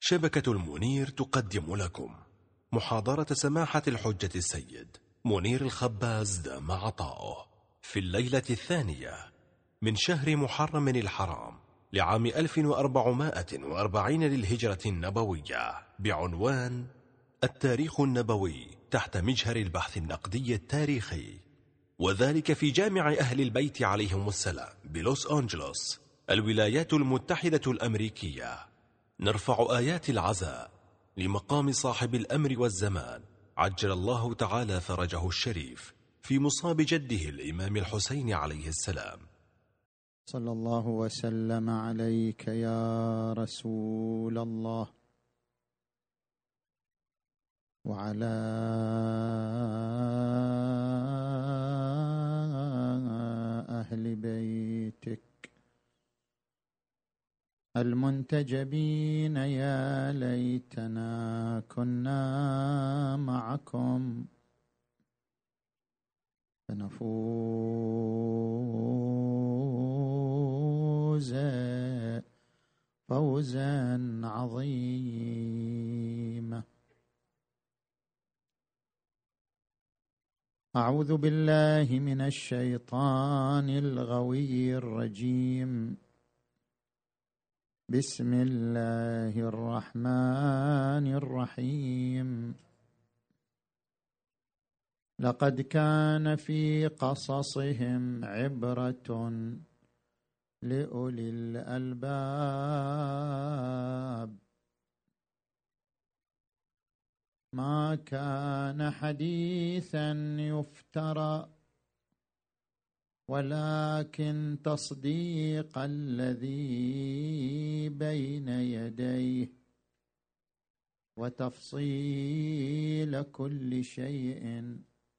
شبكة المنير تقدم لكم محاضرة سماحة الحجة السيد منير الخباز دام عطاؤه في الليلة الثانية من شهر محرم الحرام لعام 1440 للهجرة النبوية بعنوان التاريخ النبوي تحت مجهر البحث النقدي التاريخي، وذلك في جامع أهل البيت عليهم السلام بلوس أنجلوس الولايات المتحدة الأمريكية. نرفع آيات العزاء لمقام صاحب الأمر والزمان عجل الله تعالى فرجه الشريف في مصاب جده الإمام الحسين عليه السلام. صلى الله وسلم عليك يا رسول الله وعلى أهل بيتك المنتجبين. يا ليتنا كنا معكم فنفوز فوزا عظيما. أعوذ بالله من الشيطان الغوي الرجيم. بسم الله الرحمن الرحيم. لقد كان في قصصهم عبرة لأولي الألباب ما كان حديثا يفترى ولكن تصديق الذي بين يديه وتفصيل كل شيء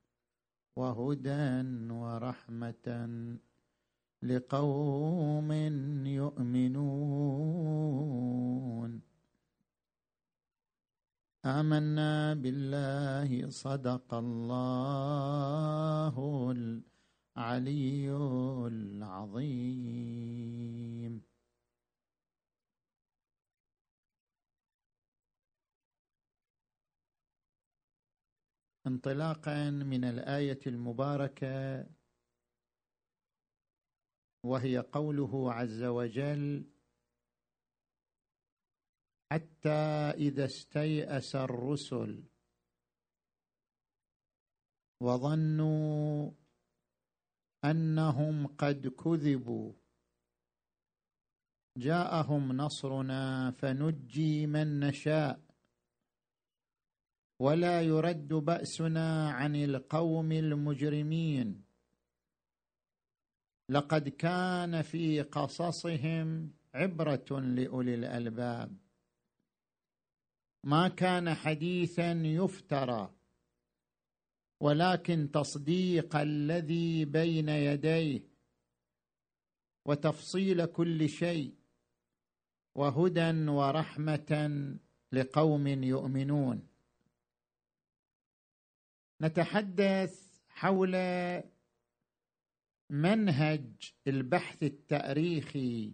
وهدى ورحمة لقوم يؤمنون. آمنا بالله صدق الله العلي العظيم. انطلاقا من الآية المباركة وهي قوله عز وجل: حتى إذا استيأس الرسل وظنوا أنهم قد كذبوا جاءهم نصرنا فنجي من نشاء ولا يرد بأسنا عن القوم المجرمين. لقد كان في قصصهم عبرة لأولي الألباب ما كان حديثا يفترى ولكن تصديق الذي بين يديه وتفصيل كل شيء وهدى ورحمة لقوم يؤمنون. نتحدث حول منهج البحث التاريخي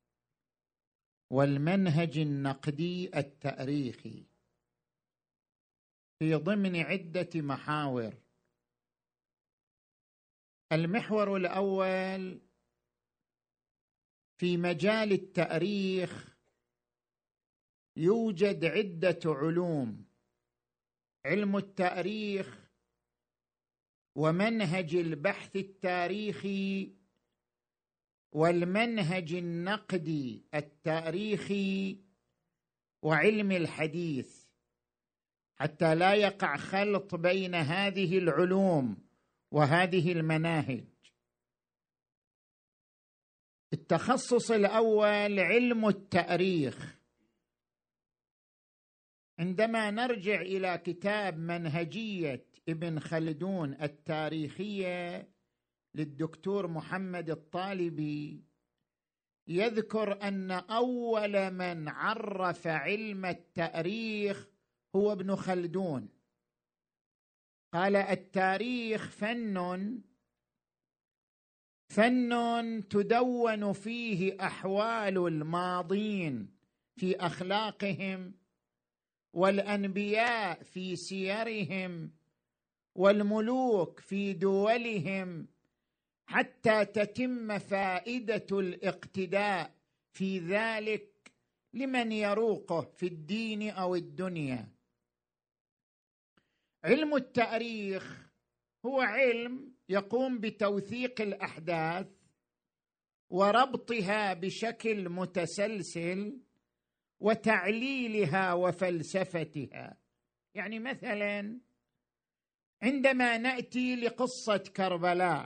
والمنهج النقدي التاريخي في ضمن عدة محاور. المحور الأول في مجال التاريخ يوجد عدة علوم: علم التاريخ ومنهج البحث التاريخي والمنهج النقدي التاريخي وعلم الحديث، حتى لا يقع خلط بين هذه العلوم وهذه المناهج. التخصص الأول علم التاريخ. عندما نرجع إلى كتاب منهجية ابن خلدون التاريخية للدكتور محمد الطالبي، يذكر أن أول من عرف علم التاريخ هو ابن خلدون. قال: التاريخ فن تدون فيه أحوال الماضين في أخلاقهم والأنبياء في سيرهم والملوك في دولهم، حتى تتم فائدة الاقتداء في ذلك لمن يروقه في الدين أو الدنيا. علم التاريخ هو علم يقوم بتوثيق الأحداث وربطها بشكل متسلسل وتعليلها وفلسفتها. يعني مثلا عندما نأتي لقصة كربلاء،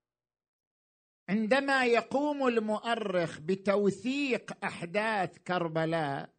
عندما يقوم المؤرخ بتوثيق أحداث كربلاء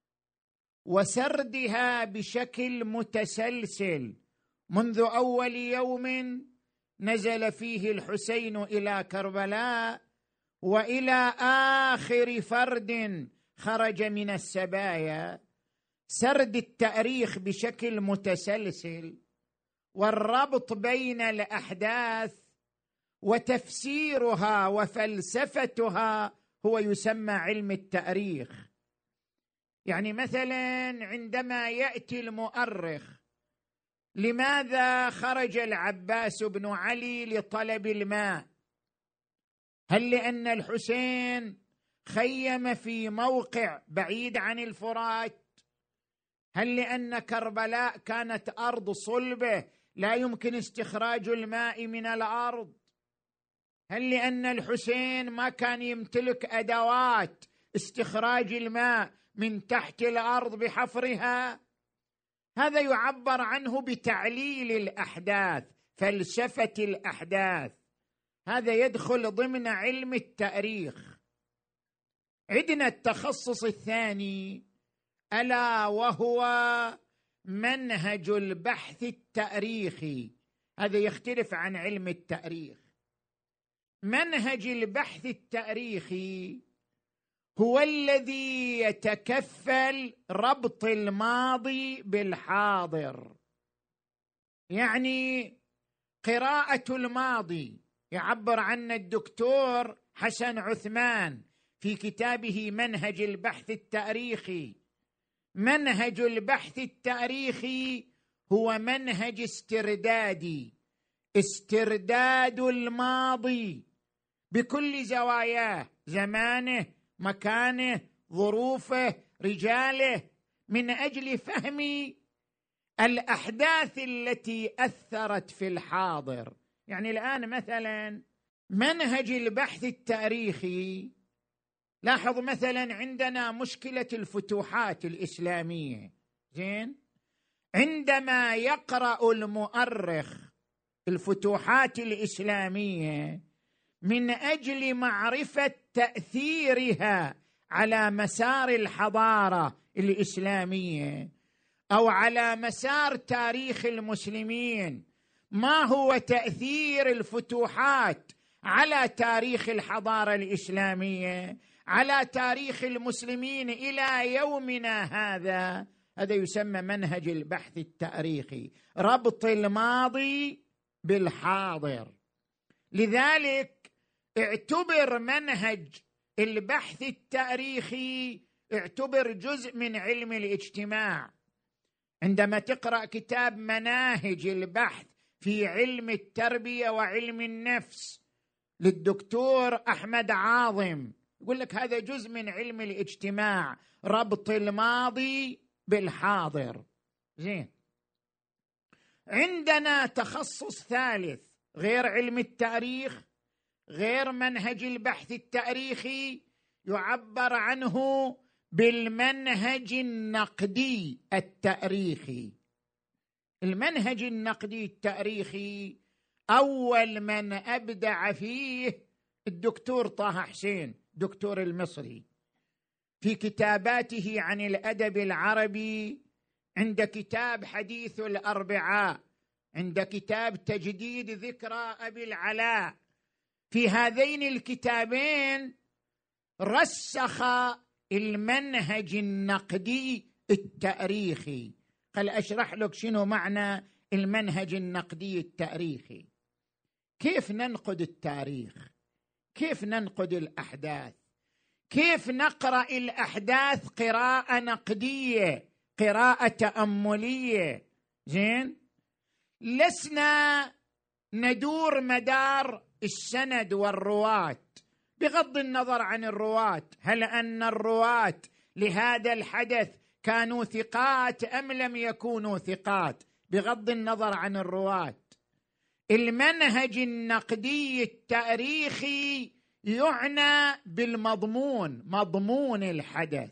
وسردها بشكل متسلسل منذ أول يوم نزل فيه الحسين إلى كربلاء وإلى آخر فرد خرج من السبايا، سرد التاريخ بشكل متسلسل والربط بين الأحداث وتفسيرها وفلسفتها هو يسمى علم التاريخ. يعني مثلا عندما يأتي المؤرخ: لماذا خرج العباس بن علي لطلب الماء؟ هل لأن الحسين خيم في موقع بعيد عن الفرات؟ هل لأن كربلاء كانت أرض صلبة لا يمكن استخراج الماء من الأرض؟ هل لأن الحسين ما كان يمتلك أدوات استخراج الماء من تحت الأرض بحفرها؟ هذا يعبر عنه بتعليل الأحداث، فلسفة الأحداث. هذا يدخل ضمن علم التاريخ. عندنا التخصص الثاني ألا وهو منهج البحث التاريخي. هذا يختلف عن علم التاريخ. منهج البحث التاريخي هو الذي يتكفل ربط الماضي بالحاضر. يعني قراءة الماضي يعبر عنه الدكتور حسن عثمان في كتابه منهج البحث التاريخي. منهج البحث التاريخي هو منهج استردادي، استرداد الماضي بكل زواياه، زمانه، مكانه، ظروفه، رجاله، من أجل فهم الأحداث التي أثرت في الحاضر. يعني الآن مثلا منهج البحث التاريخي، لاحظ مثلا عندنا مشكلة الفتوحات الإسلامية. زين، عندما يقرأ المؤرخ الفتوحات الإسلامية من أجل معرفة تأثيرها على مسار الحضارة الإسلامية أو على مسار تاريخ المسلمين، ما هو تأثير الفتوحات على تاريخ الحضارة الإسلامية، على تاريخ المسلمين إلى يومنا هذا، هذا يسمى منهج البحث التاريخي، ربط الماضي بالحاضر. لذلك اعتبر منهج البحث التاريخي اعتبر جزء من علم الاجتماع. عندما تقرأ كتاب مناهج البحث في علم التربية وعلم النفس للدكتور أحمد عاظم، يقول لك هذا جزء من علم الاجتماع، ربط الماضي بالحاضر. زين، عندنا تخصص ثالث غير علم التاريخ، غير منهج البحث التاريخي، يعبر عنه بالمنهج النقدي التاريخي. المنهج النقدي التاريخي أول من أبدع فيه الدكتور طه حسين، دكتور المصري، في كتاباته عن الأدب العربي. عند كتاب حديث الأربعاء، عند كتاب تجديد ذكرى أبي العلاء. في هذين الكتابين رسخ المنهج النقدي التاريخي. خل أشرح لك شنو معنى المنهج النقدي التاريخي. كيف ننقد التاريخ، كيف ننقد الأحداث، كيف نقرأ الأحداث قراءة نقدية قراءة تأملية. زين، لسنا ندور مدار السند والرواة بغض النظر عن الرواة، هل أن الرواة لهذا الحدث كانوا ثقات أم لم يكونوا ثقات، بغض النظر عن الرواة. المنهج النقدي التاريخي يعنى بالمضمون، مضمون الحدث،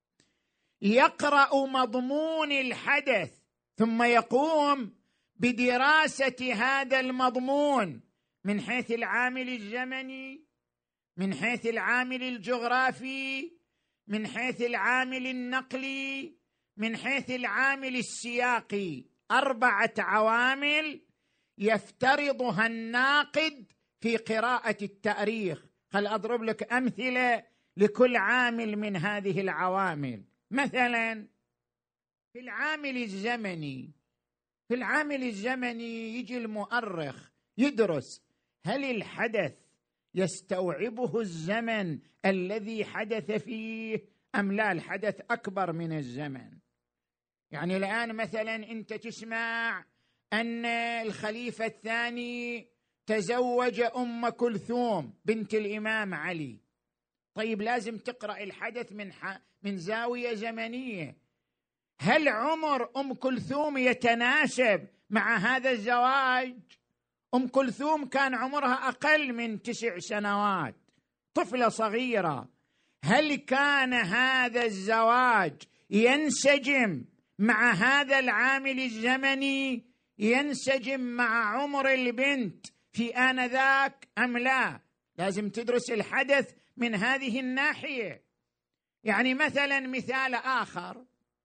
يقرأ مضمون الحدث ثم يقوم بدراسة هذا المضمون من حيث العامل الزمني، من حيث العامل الجغرافي، من حيث العامل النقلي، من حيث العامل السياقي. 4 عوامل يفترضها الناقد في قراءة التاريخ. خل أضرب لك أمثلة لكل عامل من هذه العوامل. مثلا في العامل الزمني، في العامل الزمني يجي المؤرخ يدرس هل الحدث يستوعبه الزمن الذي حدث فيه أم لا، الحدث أكبر من الزمن. يعني الآن مثلا أنت تسمع أن الخليفة الثاني تزوج أم كلثوم بنت الإمام علي، طيب لازم تقرأ الحدث من زاوية زمنية. هل عمر أم كلثوم يتناسب مع هذا الزواج؟ أم كلثوم كان عمرها أقل من 9 سنوات، طفلة صغيرة. هل كان هذا الزواج ينسجم مع هذا العامل الزمني، ينسجم مع عمر البنت في آنذاك أم لا؟ لازم تدرس الحدث من هذه الناحية. يعني مثلا مثال آخر،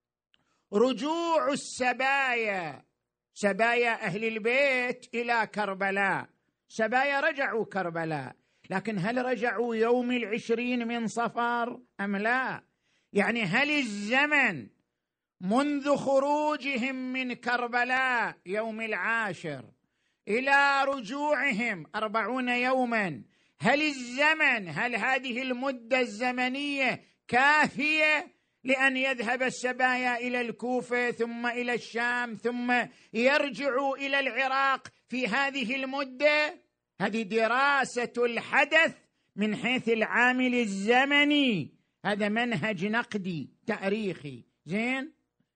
رجوع السبايا، سبايا أهل البيت إلى كربلاء، سبايا رجعوا كربلاء، لكن هل رجعوا يوم 20 من صفر أم لا؟ يعني هل الزمن منذ خروجهم من كربلاء يوم 10 إلى رجوعهم 40 يوما، هل الزمن، هل هذه المدة الزمنية كافية لأن يذهب السبايا إلى الكوفة ثم إلى الشام ثم يرجعوا إلى العراق في هذه المدة؟ هذه دراسة الحدث من حيث العامل الزمني، هذا منهج نقدي تاريخي. زين،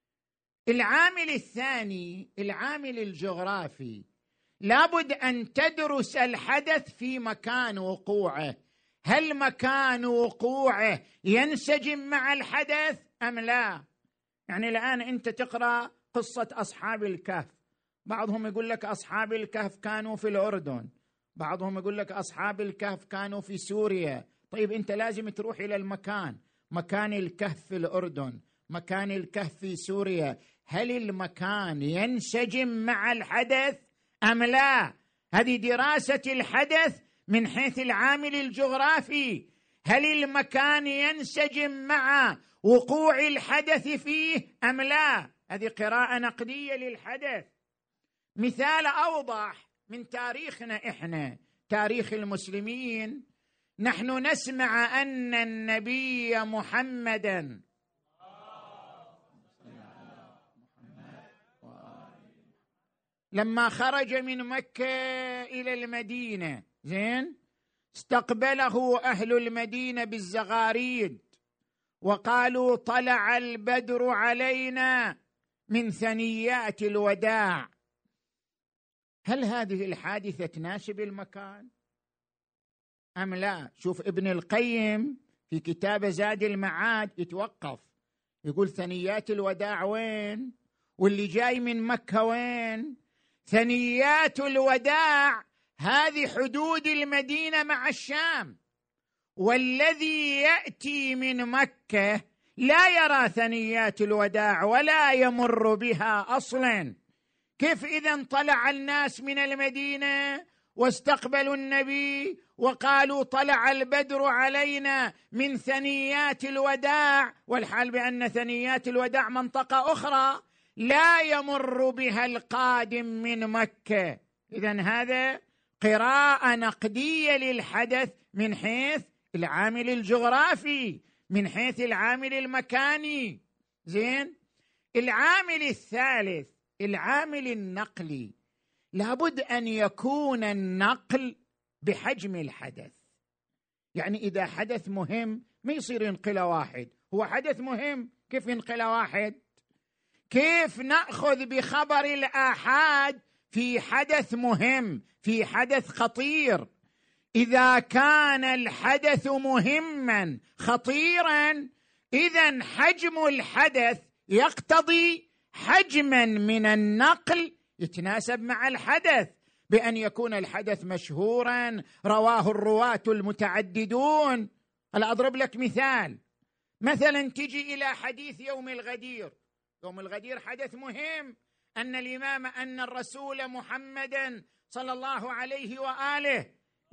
العامل الثاني العامل الجغرافي، لابد أن تدرس الحدث في مكان وقوعه، هل مكان وقوعه ينسجم مع الحدث أم لا؟ يعني الآن أنت تقرأ قصة أصحاب الكهف، بعضهم يقول لك أصحاب الكهف كانوا في الأردن، بعضهم يقول لك أصحاب الكهف كانوا في سوريا. طيب أنت لازم تروح إلى المكان، مكان الكهف في الأردن، مكان الكهف في سوريا، هل المكان ينسجم مع الحدث أم لا؟ هذه دراسة الحدث من حيث العامل الجغرافي، هل المكان ينسجم مع وقوع الحدث فيه أم لا؟ هذه قراءة نقدية للحدث. مثال أوضح من تاريخنا إحنا، تاريخ المسلمين، نحن نسمع أن النبي محمدًا لما خرج من مكة إلى المدينة، زين، استقبله أهل المدينة بالزغاريد وقالوا طلع البدر علينا من ثنيات الوداع. هل هذه الحادثة تناسب المكان أم لا؟ شوف ابن القيم في كتاب زاد المعاد يتوقف، يقول ثنيات الوداع وين؟ واللي جاي من مكة وين؟ ثنيات الوداع هذه حدود المدينة مع الشام، والذي يأتي من مكة لا يرى ثنيات الوداع ولا يمر بها أصلا. كيف إذن طلع الناس من المدينة واستقبلوا النبي وقالوا طلع البدر علينا من ثنيات الوداع، والحال بأن ثنيات الوداع منطقة أخرى لا يمر بها القادم من مكة؟ إذن هذا قراءة نقدية للحدث من حيث العامل الجغرافي، من حيث العامل المكاني. زين، العامل الثالث العامل النقلي، لابد أن يكون النقل بحجم الحدث. يعني إذا حدث مهم ما يصير ينقله واحد، هو حدث مهم كيف ينقله واحد؟ كيف نأخذ بخبر الآحاد في حدث مهم، في حدث خطير؟ إذا كان الحدث مهما خطيرا إذن حجم الحدث يقتضي حجما من النقل يتناسب مع الحدث، بأن يكون الحدث مشهورا رواه الرواة المتعددون. هلا أضرب لك مثال، مثلا تجي إلى حديث يوم الغدير. يوم الغدير حدث مهم، أن الرسول محمدا صلى الله عليه وآله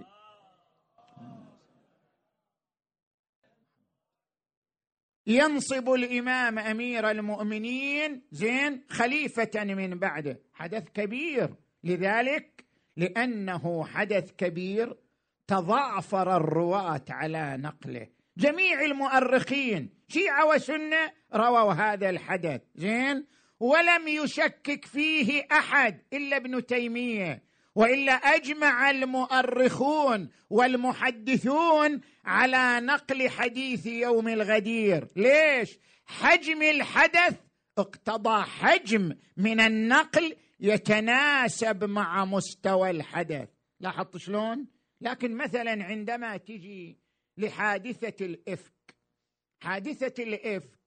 ينصب الإمام أمير المؤمنين خليفة من بعده، حدث كبير. لذلك لأنه حدث كبير تضافر الرواة على نقله، جميع المؤرخين شيعة وسنة رووا هذا الحدث ولم يشكك فيه أحد إلا ابن تيمية، وإلا أجمع المؤرخون والمحدثون على نقل حديث يوم الغدير. ليش؟ حجم الحدث اقتضى حجم من النقل يتناسب مع مستوى الحدث. لاحظت شلون؟ لكن مثلا عندما تجي لحادثة الإفك، حادثة الإفك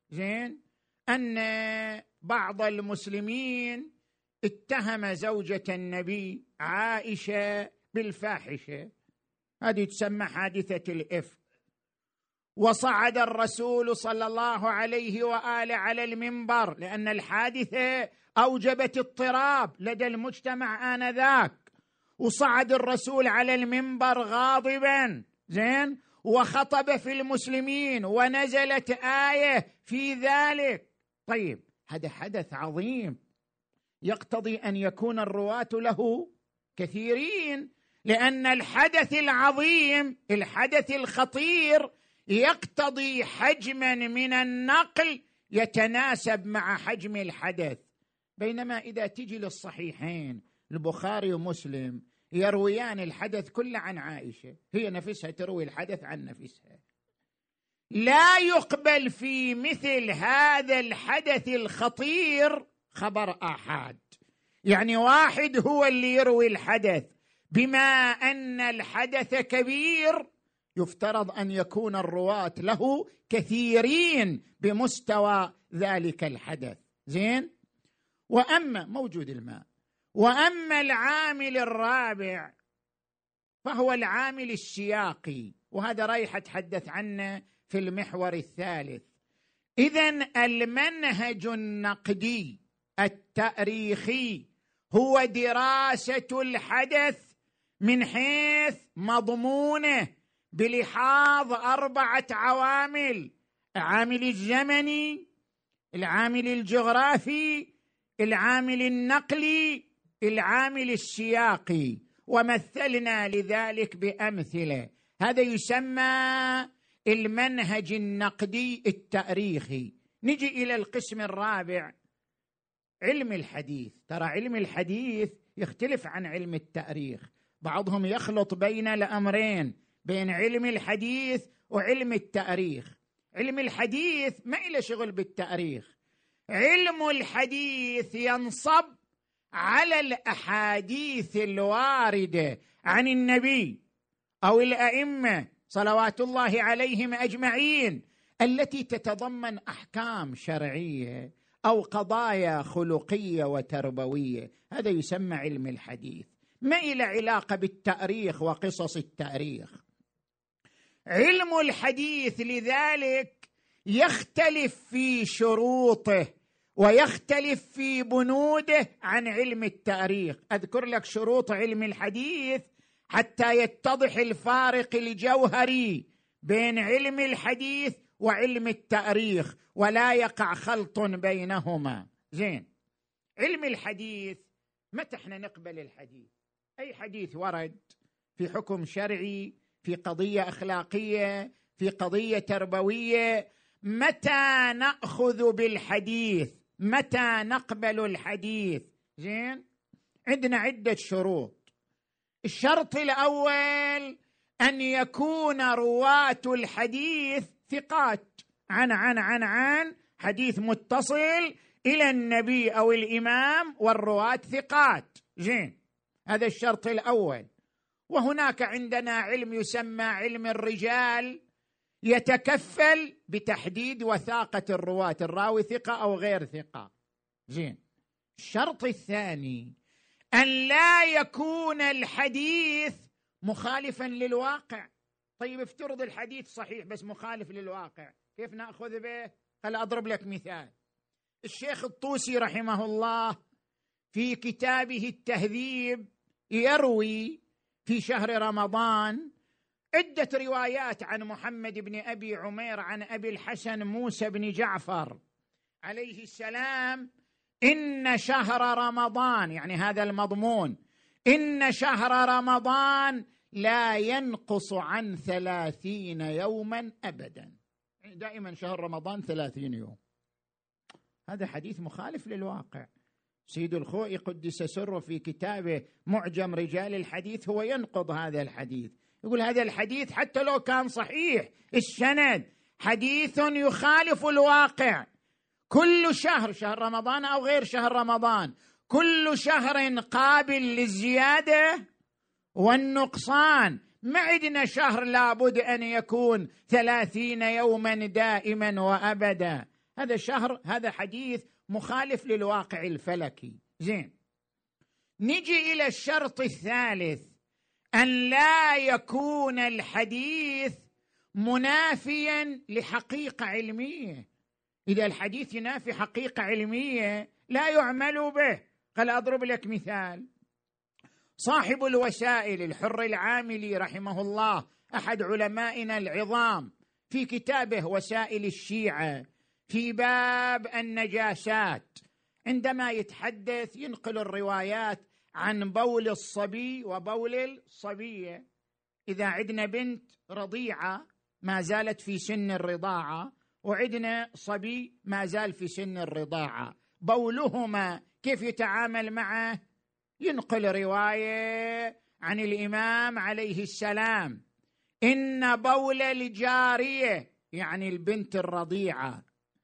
أن بعض المسلمين اتهم زوجة النبي عائشة بالفاحشة، هذه تسمى حادثة الإفك. وصعد الرسول صلى الله عليه وآله على المنبر لأن الحادثة أوجبت اضطراب لدى المجتمع آنذاك، وصعد الرسول على المنبر غاضبا وخطب في المسلمين ونزلت آية في ذلك. طيب هذا حدث عظيم يقتضي أن يكون الرواة له كثيرين، لأن الحدث العظيم الحدث الخطير يقتضي حجما من النقل يتناسب مع حجم الحدث. بينما إذا تجي للصحيحين البخاري ومسلم يرويان الحدث كله عن عائشة، هي نفسها تروي الحدث عن نفسها، لا يقبل في مثل هذا الحدث الخطير خبر آحاد. يعني واحد هو اللي يروي الحدث، بما أن الحدث كبير يفترض أن يكون الرواة له كثيرين بمستوى ذلك الحدث. وأما موجود الماء. وأما العامل الرابع فهو العامل السياقي، وهذا رايح أتحدث عنه في المحور الثالث. إذن المنهج النقدي التاريخي هو دراسة الحدث من حيث مضمونه بلحاظ 4 عوامل: العامل الزمني، العامل الجغرافي، العامل النقلي، العامل السياقي. ومثلنا لذلك بأمثلة. هذا يسمى المنهج النقدي التاريخي. نجي إلى القسم الرابع، علم الحديث. ترى علم الحديث يختلف عن علم التاريخ، بعضهم يخلط بين الأمرين، بين علم الحديث وعلم التاريخ. علم الحديث ما إله شغل بالتاريخ، علم الحديث ينصب على الأحاديث الواردة عن النبي أو الأئمة صلوات الله عليهم أجمعين التي تتضمن أحكام شرعية أو قضايا خلقية وتربوية. هذا يسمى علم الحديث، ما إله علاقة بالتاريخ وقصص التاريخ. علم الحديث لذلك يختلف في شروطه ويختلف في بنوده عن علم التاريخ. أذكر لك شروط علم الحديث حتى يتضح الفارق الجوهري بين علم الحديث وعلم التاريخ ولا يقع خلط بينهما. علم الحديث، متى احنا نقبل الحديث؟ أي حديث ورد في حكم شرعي، في قضية أخلاقية، في قضية تربوية، متى نأخذ بالحديث؟ متى نقبل الحديث؟ زين، عندنا عدة شروط. الشرط الأول أن يكون رواة الحديث ثقات، عن حديث متصل إلى النبي أو الإمام والرواة ثقات. زين، هذا الشرط الأول. وهناك عندنا علم يسمى علم الرجال، يتكفل بتحديد وثاقة الرواة، الراوي ثقة أو غير ثقة. زين، الشرط الثاني أن لا يكون الحديث مخالفا للواقع. طيب افترض الحديث صحيح بس مخالف للواقع، كيف نأخذ به؟ هل أضرب لك مثال. الشيخ الطوسي رحمه الله في كتابه التهذيب يروي في شهر رمضان عدة روايات عن محمد بن أبي عمير عن أبي الحسن موسى بن جعفر عليه السلام: إن شهر رمضان، يعني هذا المضمون، إن شهر رمضان لا ينقص عن 30 يوما أبدا. دائما شهر رمضان 30 يوم. هذا حديث مخالف للواقع. سيد الخوئي قدس سره في كتابه معجم رجال الحديث هو ينقض هذا الحديث، يقول هذا الحديث حتى لو كان صحيح السند حديث يخالف الواقع. كل شهر، شهر رمضان أو غير شهر رمضان، كل شهر قابل للزيادة والنقصان. ما عندنا شهر لابد أن يكون 30 يوما دائما وأبدا. هذا شهر، هذا حديث مخالف للواقع الفلكي. زين، نجي إلى الشرط الثالث: أن لا يكون الحديث منافيا لحقيقة علمية. إذا الحديث ينافي حقيقة علمية لا يعمل به. قال أضرب لك مثال. صاحب الوسائل الحر العاملي رحمه الله، أحد علمائنا العظام، في كتابه وسائل الشيعة في باب النجاسات، عندما يتحدث ينقل الروايات عن بول الصبي وبول الصبية. إذا عندنا بنت رضيعة ما زالت في سن الرضاعة، وعندنا صبي ما زال في سن الرضاعة، بولهما كيف يتعامل معه؟ ينقل رواية عن الإمام عليه السلام: إن بول الجارية، يعني البنت الرضيعة،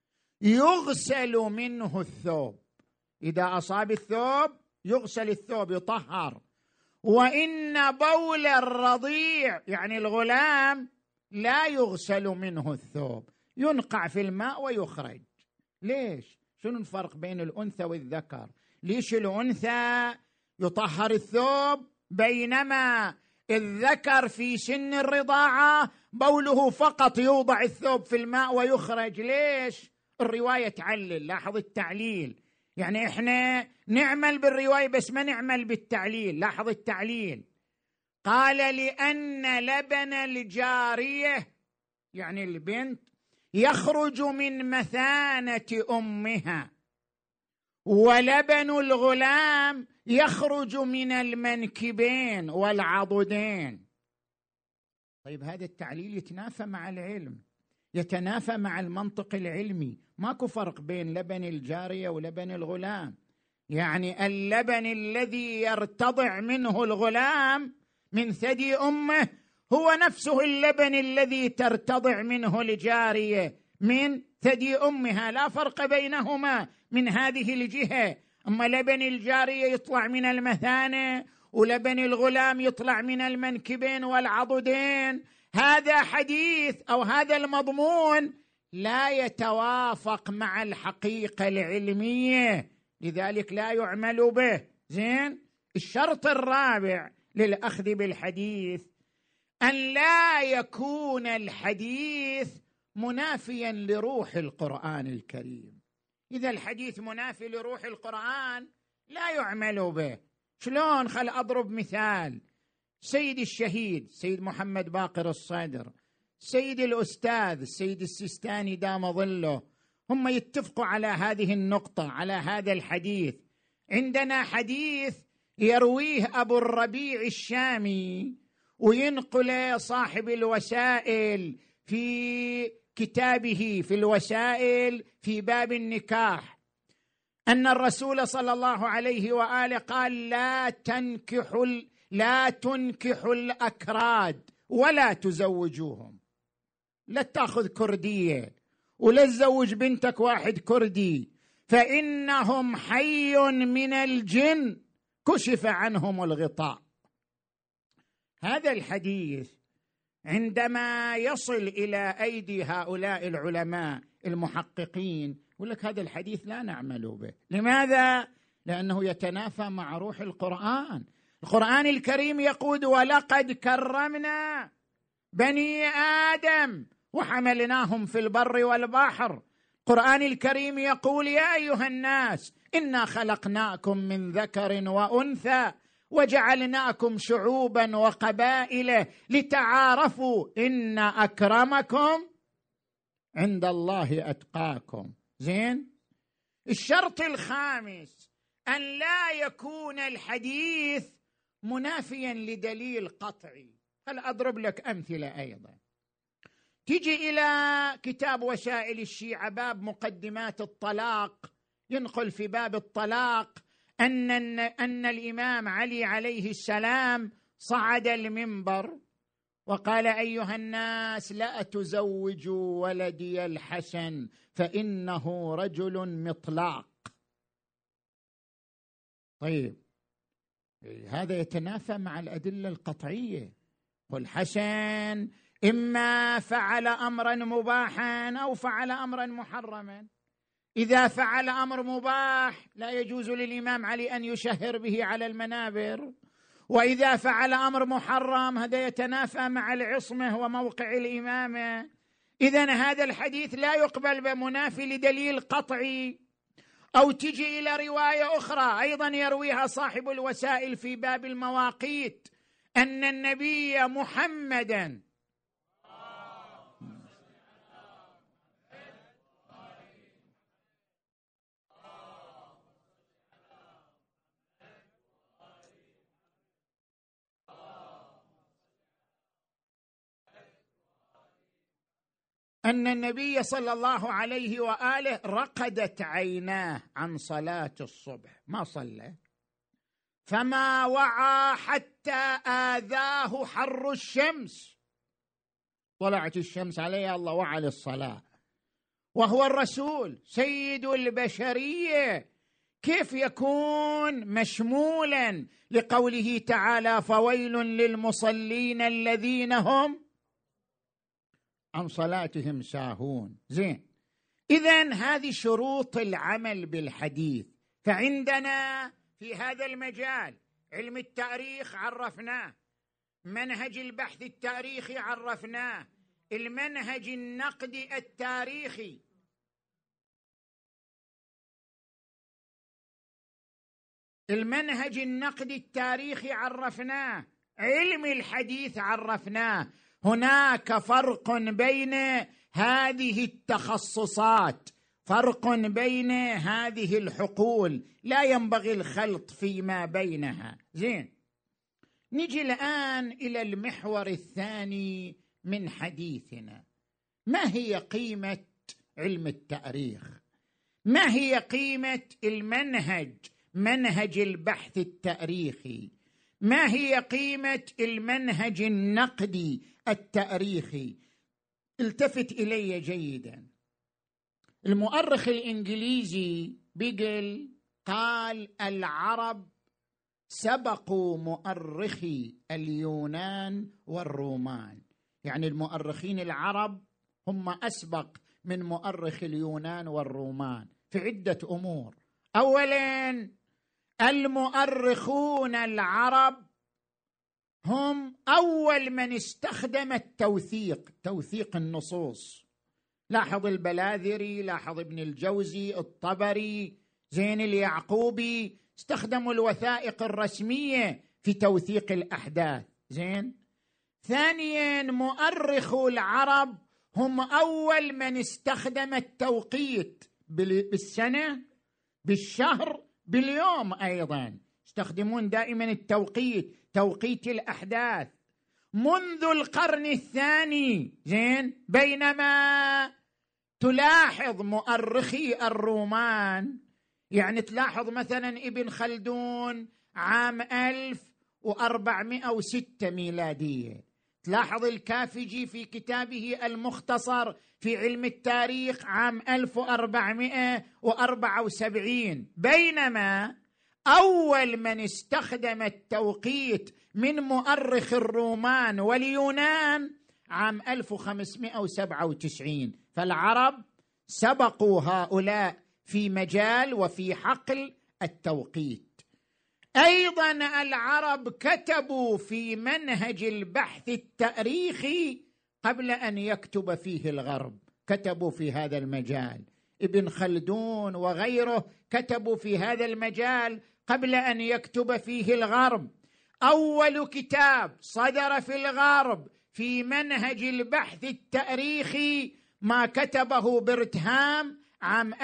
يغسل منه الثوب. إذا أصاب الثوب يغسل الثوب يطهر. وإن بول الرضيع، يعني الغلام، لا يغسل منه الثوب، ينقع في الماء ويخرج. ليش؟ شنو الفرق بين الأنثى والذكر؟ ليش الأنثى يطهر الثوب بينما الذكر في سن الرضاعة بوله فقط يوضع الثوب في الماء ويخرج؟ ليش؟ الرواية تعلل. لاحظ التعليل، يعني احنا نعمل بالرواية بس ما نعمل بالتعليل. لاحظ التعليل، قال: لأن لبن الجارية، يعني البنت، يخرج من مثانة أمها، ولبن الغلام يخرج من المنكبين والعضدين. طيب هذا التعليل يتنافى مع العلم، يتنافى مع المنطق العلمي. ماكو فرق بين لبن الجارية ولبن الغلام. يعني اللبن الذي يرتضع منه الغلام من ثدي أمه هو نفسه اللبن الذي ترتضع منه الجارية من ثدي أمها، لا فرق بينهما من هذه الجهة. أما لبن الجارية يطلع من المثانة، ولبن الغلام يطلع من المنكبين والعضدين. هذا حديث أو هذا المضمون لا يتوافق مع الحقيقة العلمية، لذلك لا يعمل به. زين، الشرط الرابع للأخذ بالحديث: أن لا يكون الحديث منافيا لروح القرآن الكريم. إذا الحديث منافي لروح القرآن لا يعمل به. شلون؟ خل أضرب مثال. سيد الشهيد سيد محمد باقر الصدر، سيد الأستاذ السيد السيستاني دام ظله، هم يتفقوا على هذه النقطة، على هذا الحديث. عندنا حديث يرويه أبو الربيع الشامي وينقل صاحب الوسائل في كتابه في الوسائل في باب النكاح أن الرسول صلى الله عليه وآله قال: لا تنكحوا الأكراد ولا تزوجوهم. لا تأخذ كردية ولا تزوج بنتك واحد كردي، فإنهم حي من الجن كشف عنهم الغطاء. هذا الحديث عندما يصل إلى أيدي هؤلاء العلماء المحققين يقول لك هذا الحديث لا نعمل به. لماذا؟ لأنه يتنافى مع روح القرآن. القرآن الكريم يقول: ولقد كرمنا بني آدم وحملناهم في البر والبحر. القرآن الكريم يقول: يا أيها الناس إنا خلقناكم من ذكر وأنثى وجعلناكم شعوبا وقبائل لتعارفوا إن أكرمكم عند الله أتقاكم. زين. الشرط الخامس أن لا يكون الحديث منافيا لدليل قطعي. هل أضرب لك أمثلة أيضا؟ تيجي إلى كتاب وسائل الشيعة باب مقدمات الطلاق، ينقل في باب الطلاق أن الإمام علي عليه السلام صعد المنبر وقال: أيها الناس لا تزوجوا ولدي الحسن فإنه رجل مطلاق. طيب، هذا يتنافى مع الأدلة القطعية. والحسن إما فعل أمرا مباحا أو فعل أمرا محرما. إذا فعل أمر مباح لا يجوز للإمام علي أن يشهر به على المنابر، وإذا فعل أمر محرم هذا يتنافى مع العصمة وموقع الإمامة. إذن هذا الحديث لا يقبل بمنافي لدليل قطعي. أو تجي إلى رواية أخرى أيضا يرويها صاحب الوسائل في باب المواقيت أن النبي محمدا أن النبي صلى الله عليه وآله رقدت عيناه عن صلاة الصبح، ما صلى، فما وعى حتى آذاه حر الشمس. طلعت الشمس عليه الله وعى للصلاة، وهو الرسول سيد البشرية، كيف يكون مشمولا لقوله تعالى: فويل للمصلين الذين هم عن صلاتهم ساهون. زين. إذن هذه شروط العمل بالحديث. فعندنا في هذا المجال علم التاريخ عرفناه، منهج البحث التاريخي عرفناه، المنهج النقدي التاريخي عرفناه، علم الحديث عرفناه. هناك فرق بين هذه التخصصات، فرق بين هذه الحقول، لا ينبغي الخلط فيما بينها. زين. نجي الآن إلى المحور الثاني من حديثنا. ما هي قيمة علم التاريخ؟ ما هي قيمة المنهج، منهج البحث التاريخي؟ ما هي قيمة المنهج النقدي التاريخي؟ التفت إلي جيدا. المؤرخ الإنجليزي بيجل قال: العرب سبقوا مؤرخي اليونان والرومان. يعني المؤرخين العرب هم أسبق من مؤرخ اليونان والرومان في عدة أمور. أولا، المؤرخون العرب هم أول من استخدم التوثيق، توثيق النصوص. لاحظ البلاذري، لاحظ ابن الجوزي، الطبري، زين اليعقوبي، استخدموا الوثائق الرسمية في توثيق الأحداث. زين. ثانيا، مؤرخو العرب هم أول من استخدم التوقيت بالسنة، بالشهر، باليوم. أيضا يستخدمون دائما التوقيت، توقيت الأحداث منذ القرن الثاني. زين. بينما تلاحظ مؤرخي الرومان يعني تلاحظ مثلا ابن خلدون عام 1406 ميلادية، تلاحظ الكافجي في كتابه المختصر في علم التاريخ عام 1474، بينما أول من استخدم التوقيت من مؤرخ الرومان واليونان عام 1597. فالعرب سبقوا هؤلاء في مجال وفي حقل التوقيت. أيضا العرب كتبوا في منهج البحث التاريخي قبل أن يكتب فيه الغرب، كتبوا في هذا المجال. ابن خلدون وغيره كتبوا في هذا المجال قبل أن يكتب فيه الغرب. أول كتاب صدر في الغرب في منهج البحث التاريخي ما كتبه برتهام عام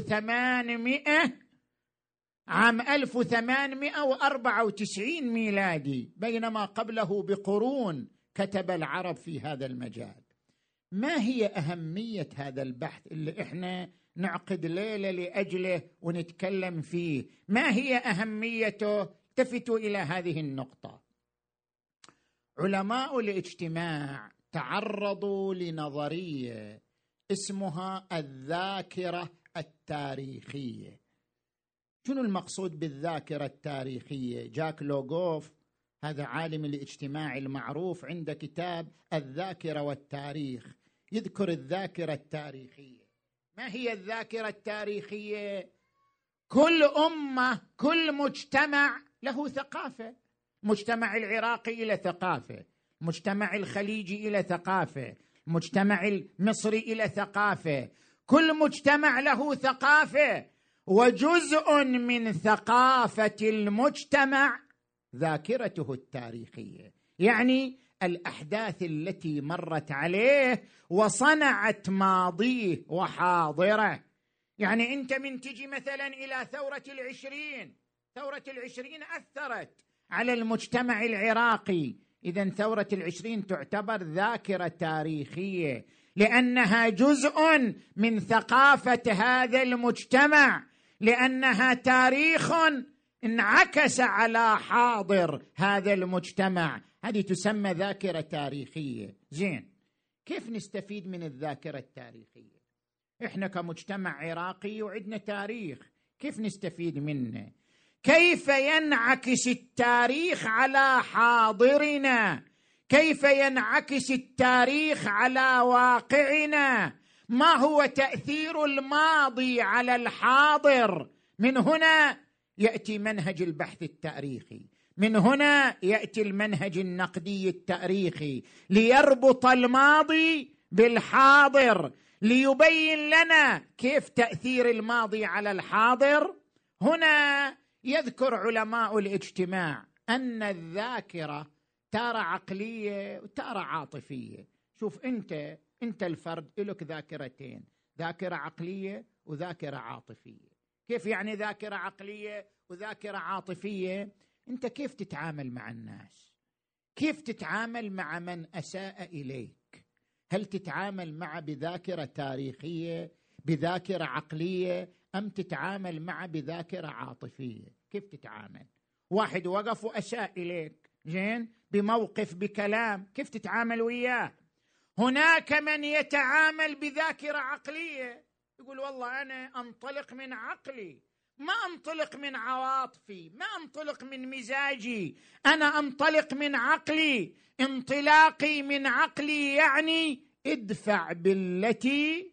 1894 ميلادي، بينما قبله بقرون كتب العرب في هذا المجال. ما هي أهمية هذا البحث اللي إحنا نعقد ليلة لأجله ونتكلم فيه؟ ما هي أهميته؟ التفتوا إلى هذه النقطة. علماء الاجتماع تعرضوا لنظرية اسمها الذاكرة التاريخية. شنو المقصود بالذاكرة التاريخية؟ جاك لوغوف هذا عالم الاجتماع المعروف عنده كتاب الذاكرة والتاريخ، يذكر الذاكرة التاريخية. ما هي الذاكرة التاريخية؟ كل أمة، كل مجتمع له ثقافة. المجتمع العراقي إلى ثقافة، المجتمع الخليجي إلى ثقافة، المجتمع المصري إلى ثقافة، كل مجتمع له ثقافة، وجزء من ثقافة المجتمع ذاكرته التاريخية، يعني الأحداث التي مرت عليه وصنعت ماضيه وحاضره. يعني أنت من تجي مثلا إلى ثورة العشرين أثرت على المجتمع العراقي، إذن ثورة العشرين تعتبر ذاكرة تاريخية لأنها جزء من ثقافة هذا المجتمع، لأنها تاريخ انعكس على حاضر هذا المجتمع. هذه تسمى ذاكرة تاريخية. زين، كيف نستفيد من الذاكرة التاريخية؟ إحنا كمجتمع عراقي وعندنا تاريخ، كيف نستفيد منه؟ كيف ينعكس التاريخ على حاضرنا؟ كيف ينعكس التاريخ على واقعنا؟ ما هو تأثير الماضي على الحاضر؟ من هنا يأتي منهج البحث التاريخي، من هنا يأتي المنهج النقدي التاريخي ليربط الماضي بالحاضر، ليبين لنا كيف تأثير الماضي على الحاضر. هنا يذكر علماء الاجتماع أن الذاكرة تارة عقلية وتارة عاطفية. شوف، أنت الفرد لك ذاكرتين، ذاكرة عقلية وذاكرة عاطفية. كيف يعني ذاكرة عقلية وذاكرة عاطفية؟ أنت كيف تتعامل مع الناس؟ كيف تتعامل مع من أساء إليك؟ هل تتعامل مع بذاكرة تاريخية، بذاكرة عقلية، أم تتعامل مع بذاكرة عاطفية؟ كيف تتعامل؟ واحد وقف وأساء إليك، زين، بموقف، بكلام، كيف تتعامل وياه؟ هناك من يتعامل بذاكرة عقلية، يقول والله أنا أنطلق من عقلي، ما أنطلق من عواطفي، ما أنطلق من مزاجي، أنا أنطلق من عقلي. انطلاقي من عقلي يعني ادفع بالتي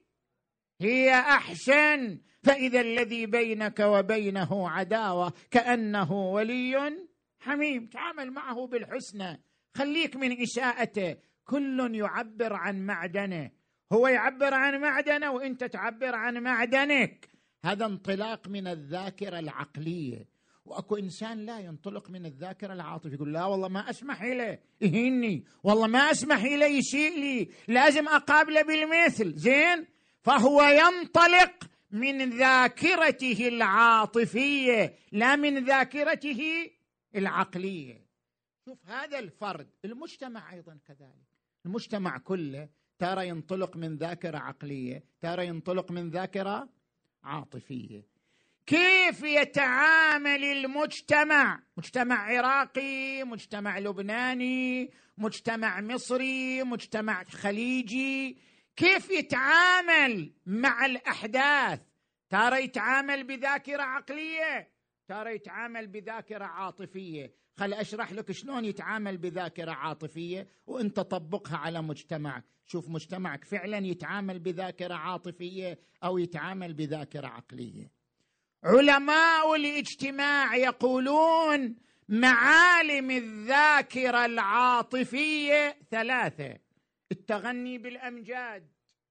هي أحسن، فإذا الذي بينك وبينه عداوة كأنه ولي حميم. تعامل معه بالحسنى، خليك من إساءته. كل يعبر عن معدنه، هو يعبر عن معدنه وإنت تعبر عن معدنك. هذا انطلاق من الذاكرة العقلية. وأكو إنسان لا ينطلق من الذاكرة العاطفية، يقول لا والله ما أسمح له يهيني، والله ما أسمح له يسيء لي، لازم أقابله بالمثل. زين، فهو ينطلق من ذاكرته العاطفية لا من ذاكرته العقلية. شوف هذا الفرد، المجتمع أيضا كذلك، المجتمع كله ترى ينطلق من ذاكرة عقلية، ترى ينطلق من ذاكرة عاطفية. كيف يتعامل المجتمع، مجتمع عراقي، مجتمع لبناني، مجتمع مصري، مجتمع خليجي، كيف يتعامل مع الأحداث. ترى يتعامل بذاكرة عقلية، ترى يتعامل بذاكرة عاطفية. خل أشرح لك شلون يتعامل بذاكرة عاطفية وأنت طبقها على مجتمعك. شوف مجتمعك فعلا يتعامل بذاكرة عاطفية أو يتعامل بذاكرة عقلية. علماء الاجتماع يقولون معالم الذاكرة العاطفية 3: التغني بالأمجاد،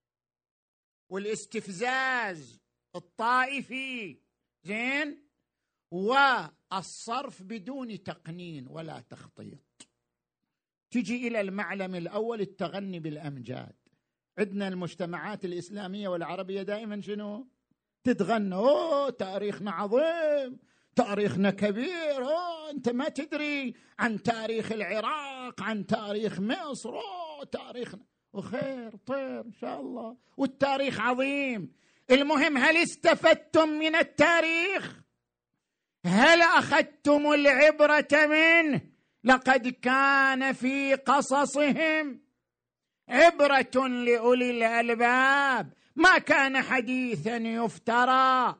والاستفزاز الطائفي، زين، والصرف بدون تقنين ولا تخطيط. تجي إلى المعلم الأول التغني بالأمجاد. عندنا المجتمعات الإسلامية والعربية دائما شنو؟ تتغنى: أوه تاريخنا عظيم، تاريخنا كبير، أوه أنت ما تدري عن تاريخ العراق، عن تاريخ مصر، أوه تاريخنا وخير طير إن شاء الله، والتاريخ عظيم. المهم هل استفدتم من التاريخ؟ هل أخذتم العبرة منه؟ لقد كان في قصصهم عبرة لأولي الألباب، ما كان حديثا يفترى،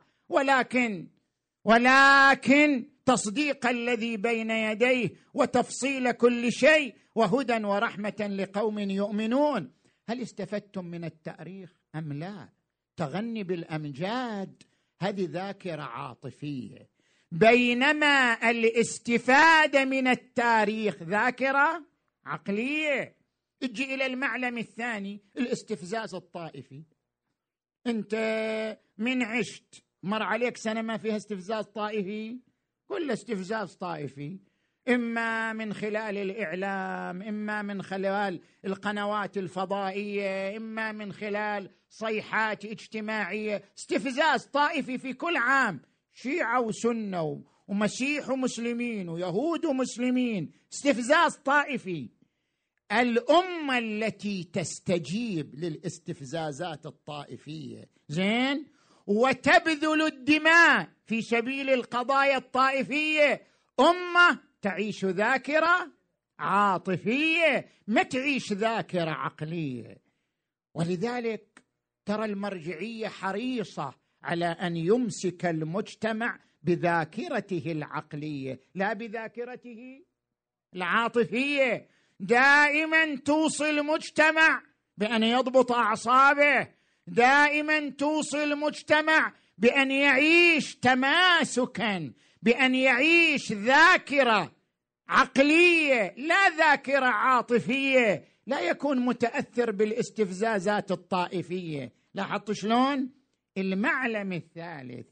ولكن تصديق الذي بين يديه وتفصيل كل شيء وهدى ورحمة لقوم يؤمنون. هل استفدتم من التاريخ أم لا؟ تغني بالأمجاد هذه ذاكرة عاطفية، بينما الاستفادة من التاريخ ذاكرة عقلية. اجي إلى المعلم الثاني، الاستفزاز الطائفي. أنت من عشت مر عليك سنة ما فيها استفزاز طائفي؟ كل استفزاز طائفي، إما من خلال الإعلام، إما من خلال القنوات الفضائية، إما من خلال صيحات اجتماعية. استفزاز طائفي في كل عام، شيعة وسنة ومسيح ومسلمين ويهود ومسلمين، استفزاز طائفي. الأمة التي تستجيب للاستفزازات الطائفية، زين، وتبذل الدماء في سبيل القضايا الطائفية، أمة تعيش ذاكرة عاطفية، ما تعيش ذاكرة عقلية. ولذلك ترى المرجعية حريصة على أن يمسك المجتمع بذاكرته العقلية لا بذاكرته العاطفية. دائما توصي المجتمع بأن يضبط أعصابه، دائما توصي المجتمع بأن يعيش تماسكا، بأن يعيش ذاكرة عقلية لا ذاكرة عاطفية، لا يكون متأثر بالاستفزازات الطائفية. لاحظت شلون؟ المعلم الثالث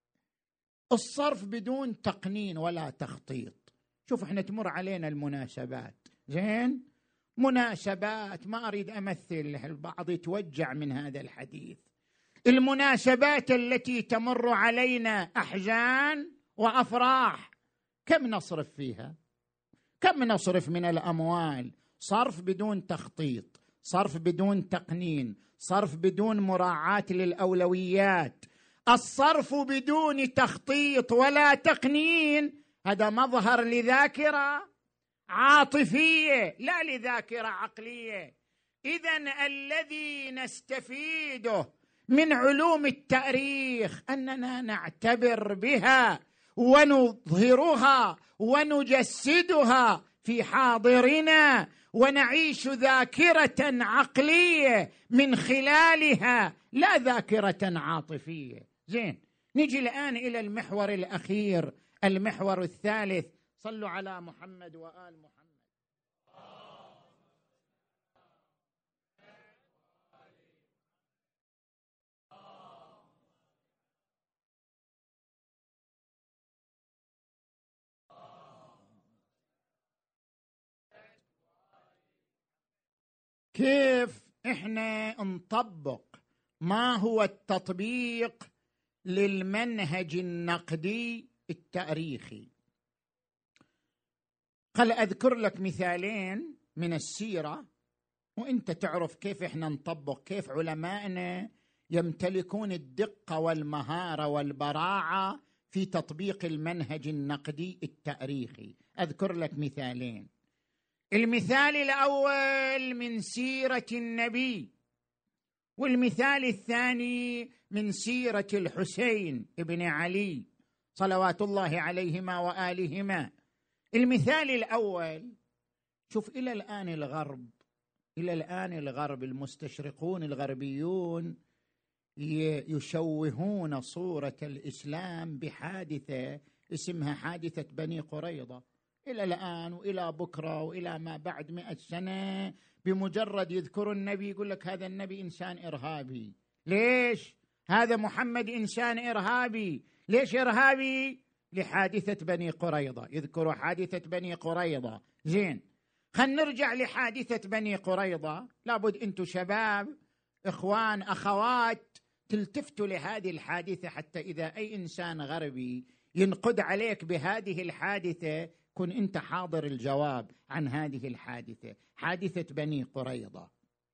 الصرف بدون تقنين ولا تخطيط. شوف احنا تمر علينا المناسبات، زين، مناسبات، ما أريد أمثل، البعض يتوجع من هذا الحديث. المناسبات التي تمر علينا أحزان وأفراح، كم نصرف فيها؟ كم نصرف من الأموال؟ صرف بدون تخطيط، صرف بدون تقنين، صرف بدون مراعاة للأولويات. الصرف بدون تخطيط ولا تقنين هذا مظهر لذاكرة عاطفية لا لذاكرة عقلية. إذن الذي نستفيده من علوم التاريخ أننا نعتبر بها ونظهرها ونجسدها في حاضرنا ونعيش ذاكرة عقلية من خلالها لا ذاكرة عاطفية. زين، نجي الآن إلى المحور الأخير، المحور الثالث. صلوا على محمد وآل محمد. كيف احنا نطبق؟ ما هو التطبيق للمنهج النقدي التاريخي؟ خل أذكر لك مثالين من السيرة وانت تعرف كيف احنا نطبق، كيف علمائنا يمتلكون الدقة والمهارة والبراعة في تطبيق المنهج النقدي التاريخي. أذكر لك مثالين. المثال الأول من سيرة النبي، والمثال الثاني من سيرة الحسين ابن علي صلوات الله عليهما وآلهما. المثال الأول، شوف إلى الآن الغرب المستشرقون الغربيون يشوهون صورة الإسلام بحادثة اسمها حادثة بني قريظة. إلى الآن وإلى بكرة وإلى ما بعد 100 سنة بمجرد يذكر النبي يقول لك هذا النبي إنسان إرهابي. ليش؟ هذا محمد إنسان إرهابي. ليش إرهابي؟ لحادثة بني قريظة. يذكروا حادثة بني قريظة. زين، خلينا نرجع لحادثة بني قريظة. لابد أنتم شباب إخوان أخوات تلتفتوا لهذه الحادثة، حتى إذا أي إنسان غربي ينقد عليك بهذه الحادثة كن أنت حاضر الجواب عن هذه الحادثة. حادثة بني قريظة.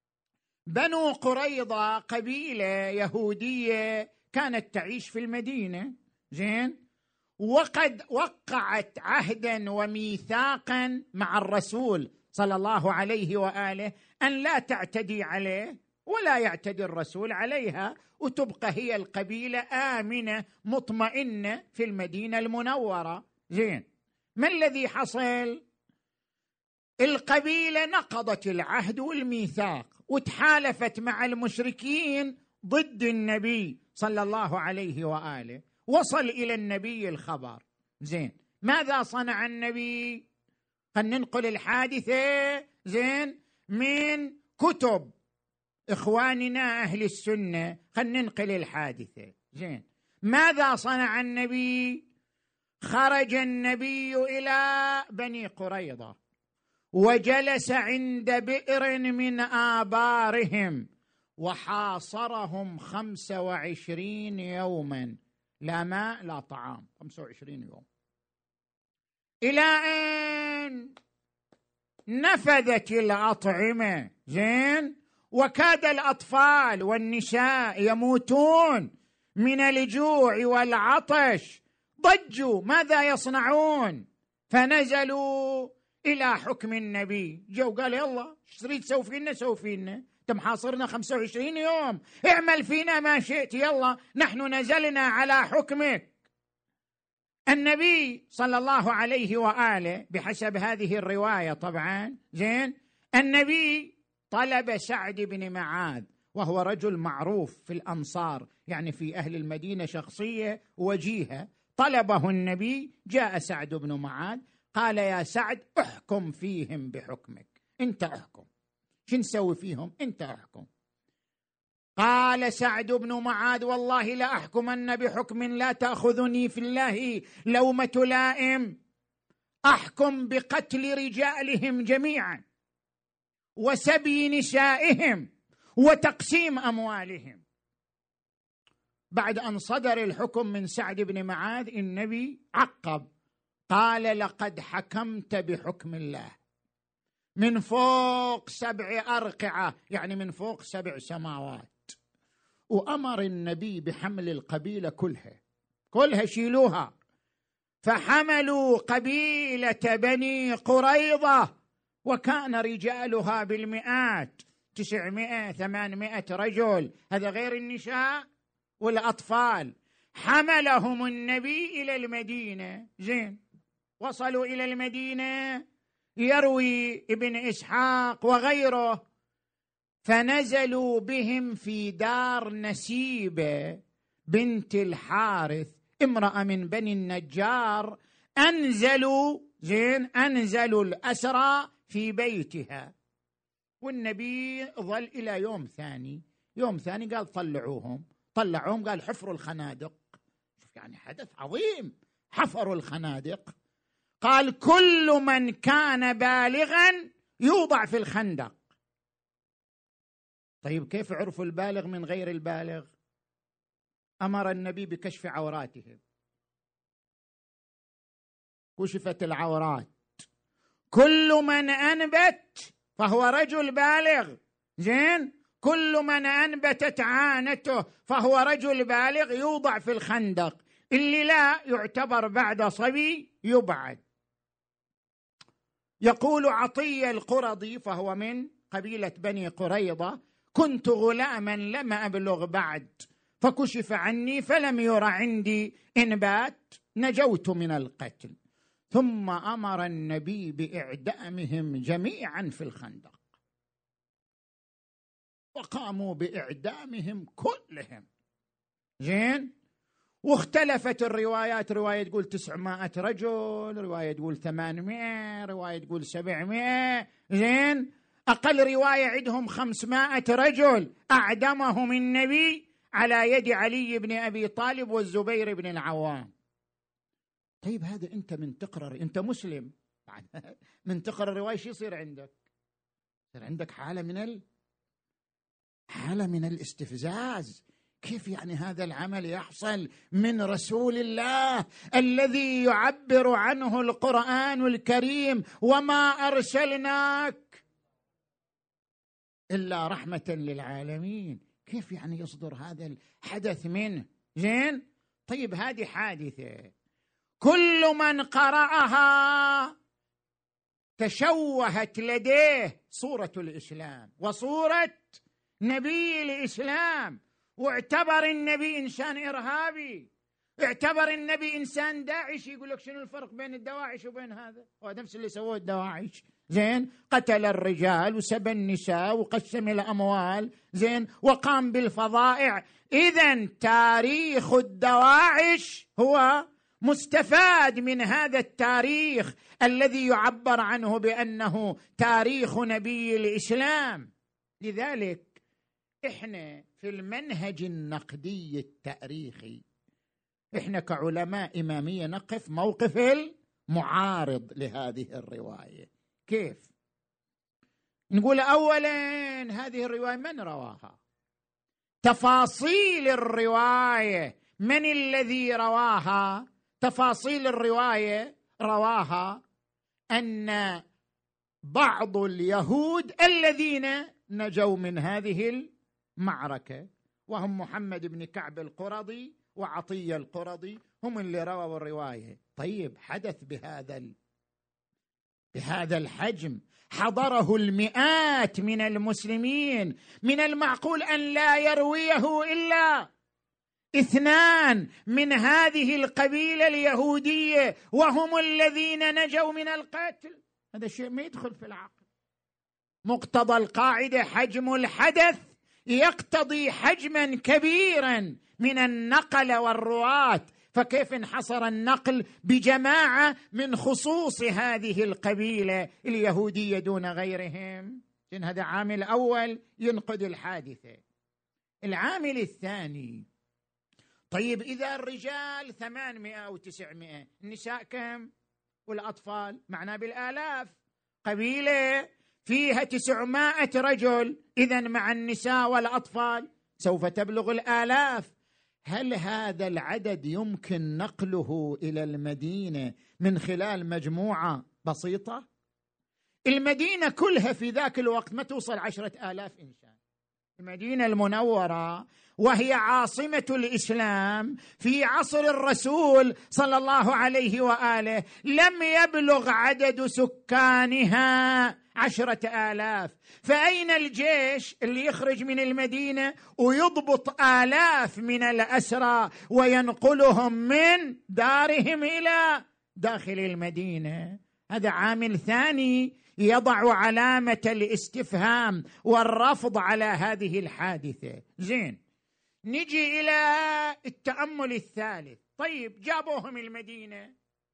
بنو قريظة قبيلة يهودية كانت تعيش في المدينة. زين، وقد وقعت عهدا وميثاقا مع الرسول صلى الله عليه وآله أن لا تعتدي عليه ولا يعتدي الرسول عليها، وتبقى هي القبيلة آمنة مطمئنة في المدينة المنورة. زين، ما الذي حصل؟ القبيلة نقضت العهد والميثاق وتحالفت مع المشركين ضد النبي صلى الله عليه وآله. وصل إلى النبي الخبر. زين، ماذا صنع النبي؟ خلينا ننقل الحادثة زين من كتب إخواننا أهل السنة. خلينا ننقل الحادثة. زين، ماذا صنع النبي؟ خرج النبي إلى بني قريظة وجلس عند بئر من آبارهم وحاصرهم 25 يوما، لا ماء لا طعام. 25 يوم، إلى أن نفذت الأطعمة. زين، وكاد الأطفال والنساء يموتون من الجوع والعطش. ضجوا ماذا يصنعون؟ فنزلوا إلى حكم النبي. جو قال يلا ايش تريد تسوي فينا؟ سوي فينا، انت محاصرنا 25 يوم، اعمل فينا ما شئت، يلا نحن نزلنا على حكمك. النبي صلى الله عليه وآله بحسب هذه الرواية طبعا، زين، النبي طلب سعد بن معاذ، وهو رجل معروف في الأنصار، يعني في أهل المدينة شخصية وجيهة. طلبه النبي، جاء سعد بن معاذ قال يا سعد احكم فيهم بحكمك، انت احكم، شو نسوي فيهم؟ انت احكم. قال سعد بن معاذ والله لا أحكمن بحكم لا تأخذني في الله لومة لائم. أحكم بقتل رجالهم جميعا وسبي نسائهم وتقسيم أموالهم. بعد أن صدر الحكم من سعد بن معاذ النبي عقب قال لقد حكمت بحكم الله من فوق 7 أرقعة، يعني من فوق 7 سماوات. وأمر النبي بحمل القبيلة كلها شيلوها. فحملوا قبيلة بني قريظة وكان رجالها بالمئات، 900 800 رجل، هذا غير النساء والأطفال. حملهم النبي إلى المدينة. زين، وصلوا إلى المدينة. يروي ابن إسحاق وغيره فنزلوا بهم في دار نسيبة بنت الحارث، امرأة من بني النجار. أنزلوا الأسرى في بيتها. والنبي ظل إلى يوم ثاني قال طلعوهم، قال حفروا الخنادق. يعني حدث عظيم، حفروا الخنادق. قال كل من كان بالغا يوضع في الخندق. طيب كيف عرفوا البالغ من غير البالغ؟ أمر النبي بكشف عوراتهم، كشفت العورات. كل من أنبت فهو رجل بالغ، زين، كل من أنبتت عانته فهو رجل بالغ يوضع في الخندق، اللي لا يعتبر بعد صبي يبعد. يقول عطية القرظي فهو من قبيلة بني قريظة: كنت غلاما لم أبلغ بعد، فكشف عني فلم ير عندي إنبات، نجوت من القتل. ثم أمر النبي بإعدامهم جميعا في الخندق، وقاموا بإعدامهم كلهم. زين، واختلفت الروايات، رواية تقول 900 رجل، رواية تقول 800، رواية تقول 700. زين، أقل رواية عندهم 500 رجل أعدمهم النبي على يد علي بن أبي طالب والزبير بن العوام. طيب هذا أنت من تقرر، أنت مسلم من تقرر الرواية، شو يصير عندك؟ يصير عندك حالة من الاستفزاز. كيف يعني هذا العمل يحصل من رسول الله الذي يعبر عنه القرآن الكريم: وما أرسلناك إلا رحمة للعالمين؟ كيف يعني يصدر هذا الحدث منه؟ زين، طيب هذه حادثة كل من قرأها تشوهت لديه صورة الإسلام وصورة نبي الإسلام، واعتبر النبي إنسان إرهابي، اعتبر النبي إنسان داعش. يقول لك شنو الفرق بين الدواعش وبين هذا؟ هو نفس اللي سووه الدواعش. زين، قتل الرجال وسبى النساء وقسم الأموال، زين، وقام بالفظائع. إذن تاريخ الدواعش هو مستفاد من هذا التاريخ الذي يعبر عنه بأنه تاريخ نبي الإسلام. لذلك إحنا في المنهج النقدي التاريخي، إحنا كعلماء إمامية نقف موقف المعارض لهذه الرواية. كيف؟ نقول أولا هذه الرواية من رواها؟ تفاصيل الرواية، من الذي رواها؟ تفاصيل الرواية رواها أن بعض اليهود الذين نجوا من هذه المعركة، وهم محمد بن كعب القرظي وعطية القرظي، هم اللي رووا الرواية. طيب حدث بهذا الحجم، حضره المئات من المسلمين، من المعقول أن لا يرويه إلا 2 من هذه القبيلة اليهودية، وهم الذين نجوا من القتل. هذا شيء ما يدخل في العقل. مقتضى القاعدة حجم الحدث يقتضي حجما كبيرا من النقل والرواة، فكيف انحصر النقل بجماعة من خصوص هذه القبيلة اليهودية دون غيرهم؟ إن هذا عامل أول ينقذ الحادثة. العامل الثاني، طيب إذا الرجال 800 أو 900، النساء كم؟ والأطفال معناه بالآلاف. قبيلة فيها 900 رجل، إذن مع النساء والأطفال سوف تبلغ الآلاف. هل هذا العدد يمكن نقله إلى المدينة من خلال مجموعة بسيطة؟ المدينة كلها في ذاك الوقت ما توصل 10,000 إنسان. المدينة المنورة وهي عاصمة الإسلام في عصر الرسول صلى الله عليه وآله لم يبلغ عدد سكانها 10,000. فأين الجيش اللي يخرج من المدينة ويضبط آلاف من الأسرى وينقلهم من دارهم إلى داخل المدينة؟ هذا عامل ثاني يضع علامة الاستفهام والرفض على هذه الحادثة. زين، نجي إلى التأمل الثالث. طيب جابوهم المدينة،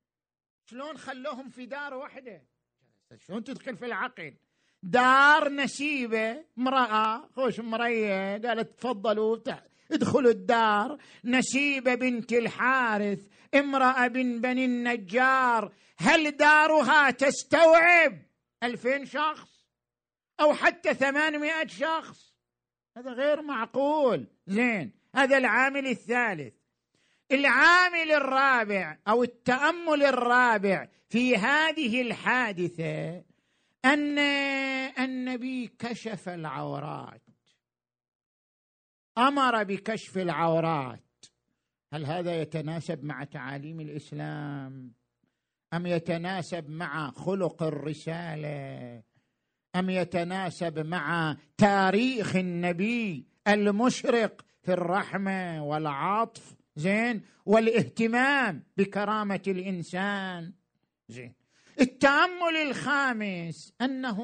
شلون خلوهم في دار واحدة؟ شلون تدخل في العقل؟ دار نسيبة، امرأة خوش مرية قالت تفضلوا ادخلوا الدار. نسيبة بنت الحارث امرأة بني النجار، هل دارها تستوعب 2000 شخص أو حتى 800 شخص؟ هذا غير معقول. زين، هذا العامل الثالث. العامل الرابع أو التأمل الرابع في هذه الحادثة أن النبي كشف العورات. أمر بكشف العورات. هل هذا يتناسب مع تعاليم الإسلام؟ أم يتناسب مع خلق الرسالة؟ أم يتناسب مع تاريخ النبي المشرق في الرحمة والعطف والاهتمام بكرامة الإنسان؟ التأمل الخامس أنه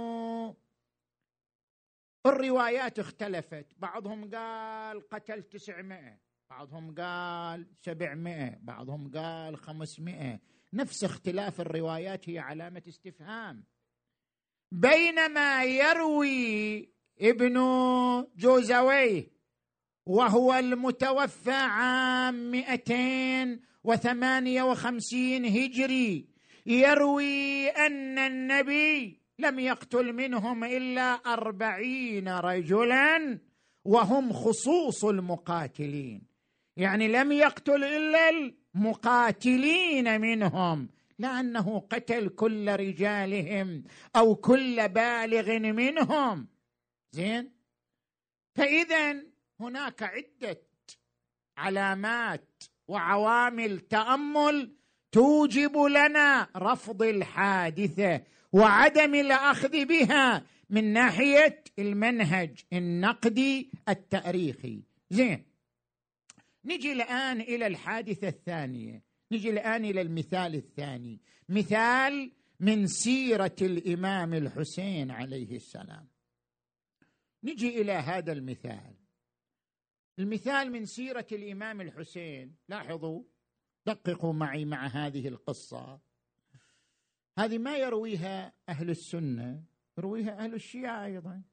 الروايات اختلفت، بعضهم قال قتل 900، بعضهم قال 700، بعضهم قال 500. نفس اختلاف الروايات هي علامة استفهام. بينما يروي ابن جوزويه وهو المتوفى عام 258 هجري يروي أن النبي لم يقتل منهم إلا 40 رجلا وهم خصوص المقاتلين، يعني لم يقتل إلا المقاتلين منهم، لأنه قتل كل رجالهم أو كل بالغ منهم. فإذا هناك عدة علامات وعوامل تأمل توجب لنا رفض الحادثة وعدم الأخذ بها من ناحية المنهج النقدي التاريخي. نجي الآن إلى الحادثة الثانية، نجي الآن إلى المثال الثاني، مثال من سيرة الإمام الحسين عليه السلام. نجي إلى هذا المثال من سيرة الإمام الحسين. لاحظوا، دققوا معي مع هذه القصة. هذه ما يرويها أهل السنة، يرويها أهل الشيعة أيضا.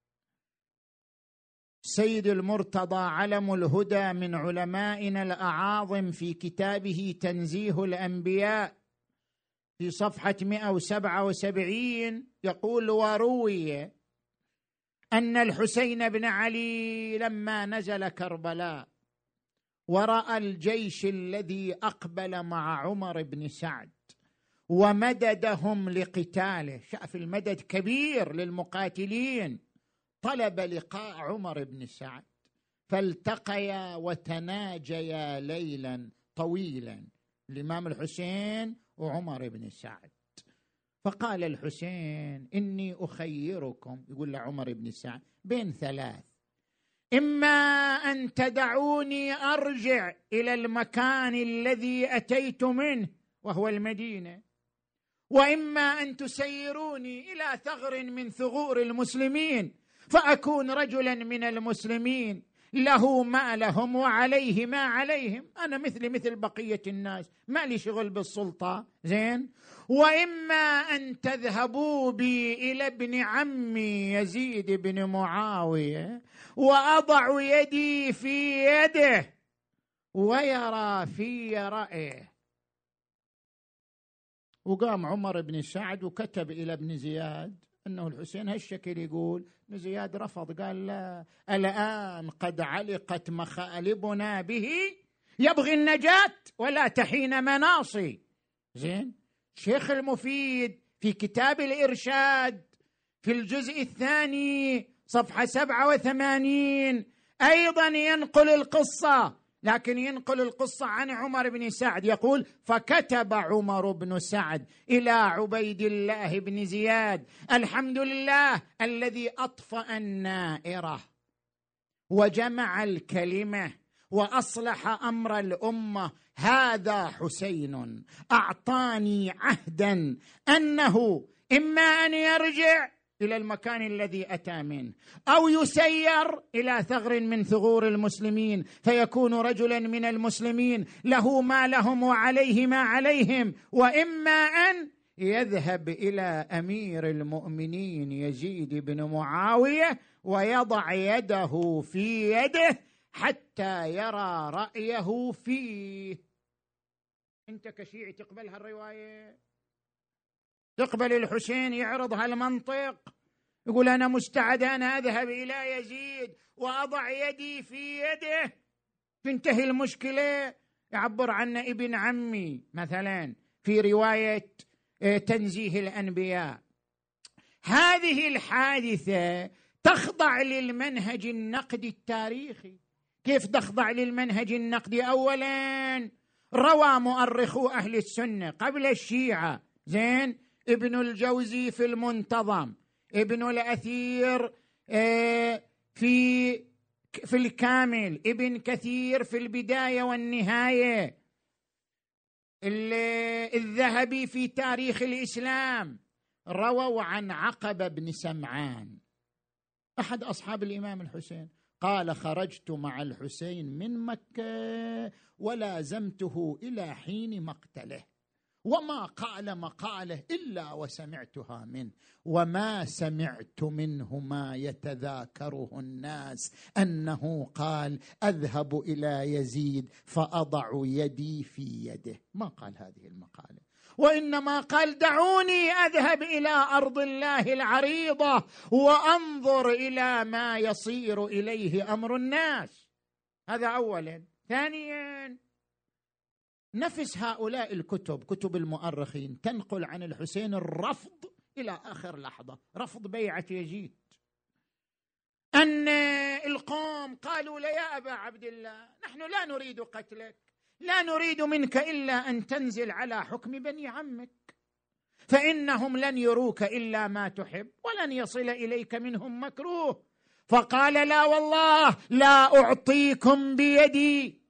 سيد المرتضى علم الهدى من علمائنا الأعاظم في كتابه تنزيه الأنبياء في صفحة 177 يقول: وروي أن الحسين بن علي لما نزل كربلاء ورأى الجيش الذي أقبل مع عمر بن سعد ومددهم لقتاله، شاف المدد كبير للمقاتلين، طلب لقاء عمر بن سعد، فالتقيا وتناجيا ليلا طويلا، الإمام الحسين وعمر بن سعد. فقال الحسين: إني أخيركم، يقول لعمر بن سعد، بين ثلاث: إما أن تدعوني أرجع إلى المكان الذي أتيت منه وهو المدينة، وإما أن تسيروني إلى ثغر من ثغور المسلمين فأكون رجلا من المسلمين له ما لهم وعليه ما عليهم، أنا مثل بقية الناس، ما لي شغل بالسلطة. وإما أن تذهبوا بي إلى ابن عمي يزيد بن معاوية وأضع يدي في يده ويرى في رأيه. وقام عمر بن سعد وكتب إلى ابن زياد أنه الحسين هالشكل يقول. ابن زياد رفض، قال: لا، الآن قد علقت مخالبنا به، يبغي النجاة ولا تحين مناصي. شيخ المفيد في كتاب الإرشاد في الجزء الثاني صفحة 87 أيضا ينقل القصة، لكن ينقل القصة عن عمر بن سعد، يقول: فكتب عمر بن سعد إلى عبيد الله بن زياد: الحمد لله الذي أطفأ النائرة وجمع الكلمة وأصلح أمر الأمة، هذا حسين أعطاني عهدا أنه إما أن يرجع إلى المكان الذي أتى منه أو يسير إلى ثغر من ثغور المسلمين فيكون رجلا من المسلمين له ما لهم وعليه ما عليهم، وإما أن يذهب إلى أمير المؤمنين يزيد بن معاوية ويضع يده في يده حتى يرى رأيه فيه. أنت كشيعي تقبل هالرواية؟ تقبل الحسين يعرض هالمنطق، يقول: أنا مستعد أن أذهب إلى يزيد وأضع يدي في يده تنتهي المشكلة؟ يعبر عنه ابن عمي مثلا في رواية تنزيه الأنبياء. هذه الحادثة تخضع للمنهج النقدي التاريخي. كيف تخضع للمنهج النقدي؟ أولا روى مؤرخو أهل السنة قبل الشيعة، زين، ابن الجوزي في المنتظم، ابن الأثير في الكامل، ابن كثير في البداية والنهاية، الذهبي في تاريخ الإسلام، رووا عن عقبة بن سمعان أحد أصحاب الإمام الحسين، قال: خرجت مع الحسين من مكة ولازمته إلى حين مقتله، وما قال مقاله إلا وسمعتها منه، وما سمعت منه ما يتذاكره الناس أنه قال: أذهب إلى يزيد فأضع يدي في يده. ما قال هذه المقالة، وإنما قال: دعوني أذهب إلى أرض الله العريضة وأنظر إلى ما يصير إليه أمر الناس. هذا أولا. ثانيا، نفس هؤلاء الكتب، كتب المؤرخين، تنقل عن الحسين الرفض إلى آخر لحظة، رفض بيعة يزيد، أن القوم قالوا له: يا أبا عبد الله، نحن لا نريد قتلك، لا نريد منك إلا أن تنزل على حكم بني عمك، فإنهم لن يروك إلا ما تحب ولن يصل إليك منهم مكروه. فقال: لا والله لا أعطيكم بيدي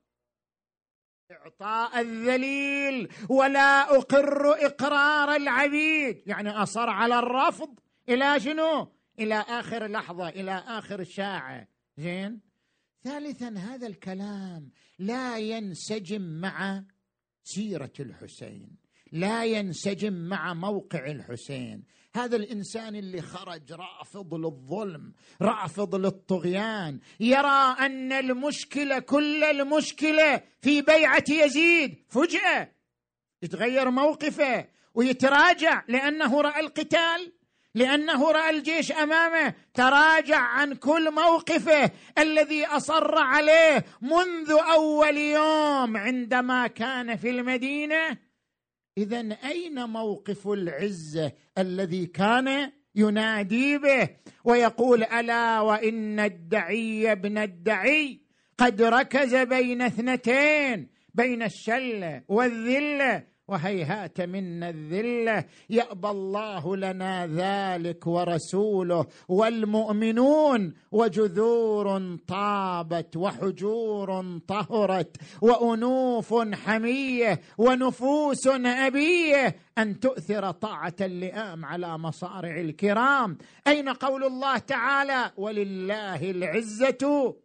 إعطاء الذليل ولا أقر إقرار العبيد، يعني أصر على الرفض إلى شنو؟ إلى آخر لحظة، إلى آخر ساعة. زين. ثالثا، هذا الكلام لا ينسجم مع سيرة الحسين، لا ينسجم مع موقع الحسين. هذا الإنسان اللي خرج رافض للظلم، رافض للطغيان، يرى أن المشكلة، كل المشكلة في بيعة يزيد، فجأة يتغير موقفه ويتراجع لأنه رأى القتال، لأنه رأى الجيش أمامه، تراجع عن كل موقفه الذي أصر عليه منذ أول يوم عندما كان في المدينة. إذن أين موقف العزة الذي كان ينادي به ويقول: ألا وإن الدعي ابن الدعي قد ركز بين اثنتين، بين الشلة والذلة، وهيهات منا الذلة، يأبى الله لنا ذلك ورسوله والمؤمنون، وجذور طابت وحجور طهرت وأنوف حمية ونفوس أبية أن تؤثر طاعة اللئام على مصارع الكرام. أين قول الله تعالى: ولله العزة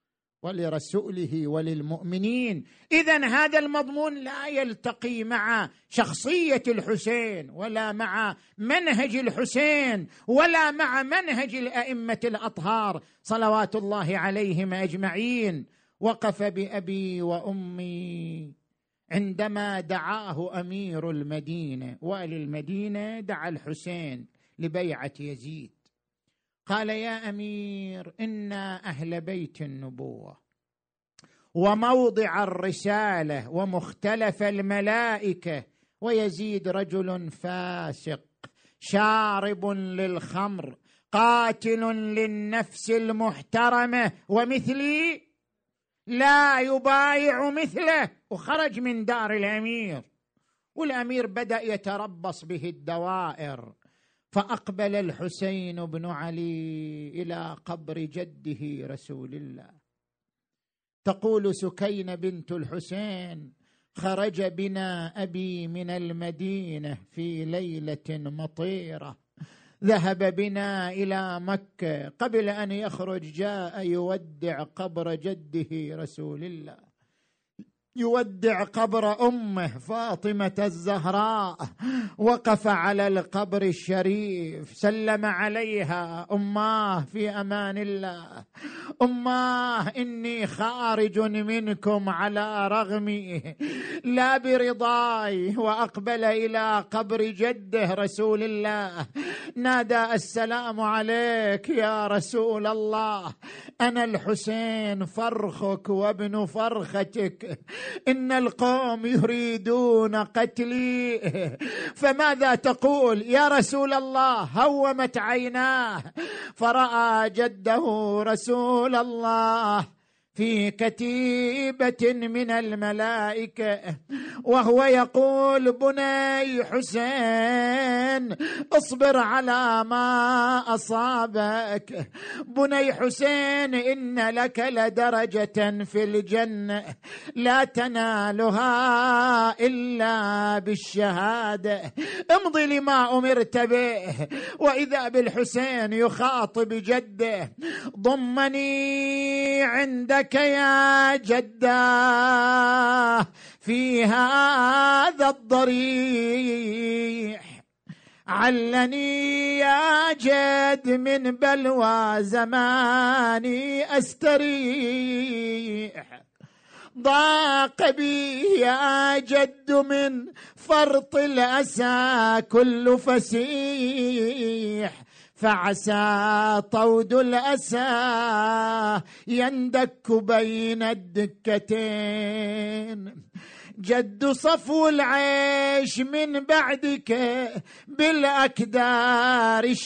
ولرسوله وللمؤمنين؟ إذن هذا المضمون لا يلتقي مع شخصية الحسين ولا مع منهج الحسين ولا مع منهج الأئمة الأطهار صلوات الله عليهم أجمعين. وقف بأبي وأمي عندما دعاه أمير المدينة، والي المدينة دعا الحسين لبيعة يزيد، قال: يا أمير، إنا أهل بيت النبوة وموضع الرسالة ومختلف الملائكة، ويزيد رجل فاسق شارب للخمر قاتل للنفس المحترمة، ومثلي لا يبايع مثله. وخرج من دار الأمير، والأمير بدأ يتربص به الدوائر. فأقبل الحسين بن علي إلى قبر جده رسول الله. تقول سكينة بنت الحسين: خرج بنا أبي من المدينة في ليلة مطيرة، ذهب بنا إلى مكة، قبل أن يخرج جاء يودع قبر جده رسول الله، يودع قبر أمه فاطمة الزهراء. وقف على القبر الشريف، سلم عليها: أماه في أمان الله، أماه إني خارج منكم على رغمي لا برضاي. وأقبل إلى قبر جده رسول الله، نادى: السلام عليك يا رسول الله، أنا الحسين فرخك وابن فرختك، إن القوم يريدون قتلي، فماذا تقول يا رسول الله؟ هومت عيناه فرأى جده رسول الله في كتيبة من الملائكة وهو يقول: بني حسين اصبر على ما أصابك، بني حسين إن لك لدرجة في الجنة لا تنالها إلا بالشهادة، امضي لما أمرت به. وإذا بالحسين يخاطب جده: ضمني عندك يا جداه في هذا الضريح، علني يا جد من بلوى زماني أستريح، ضاق بي يا جد من فرط الأسى كل فسيح، فعسى طود الأسى يندك بين الدكتين، جد صفو العيش من بعدك بالأكدار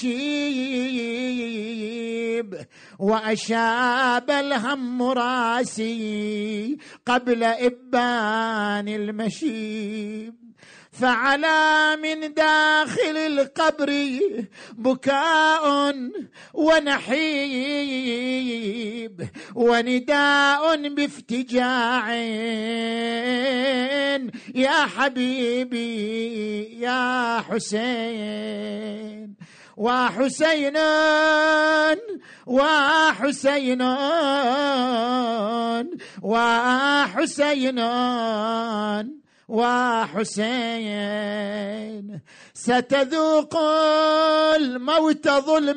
شيب، وأشاب الهم راسي قبل إبان المشيب، فعلى من داخل القبر بكاء ونحيب، ونداء بافتجاع يا حبيبي يا حسين، وحسين وحسين وحسين وحسين، ستذوق الموت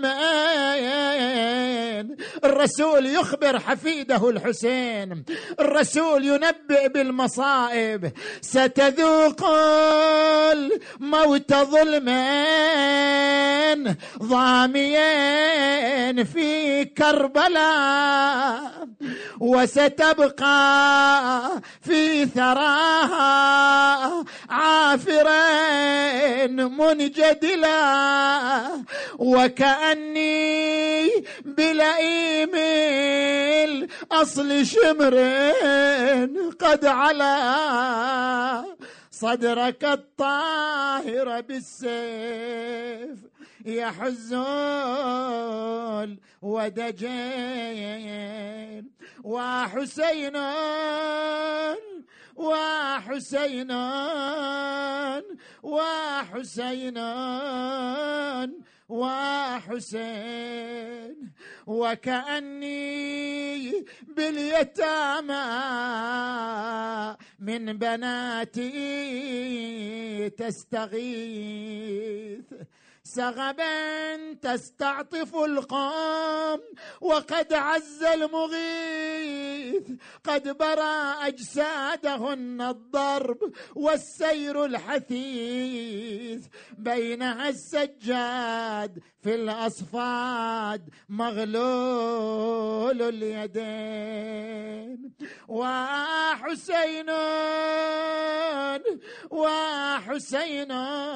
ظلمين. الرسول يخبر حفيده الحسين، الرسول ينبئ بالمصائب: ستذوق الموت ظلمين ضاميين في كربلاء، وستبقى في ثراها عافرين منجدلا، وكأني بلئيم الأصل شمرين قد علا صدرك الطاهر بالسيف يحز ودجين، وحسين وحسين وحسين وحسين، وكأني باليتامى من بناتي تستغيث، سغبا تستعطف القوم وقد عز المغيث، قد برى أجسادهن الضرب والسير الحثيث، بينها السجاد في الأصفاد مغلول اليدين، وحسين وحسين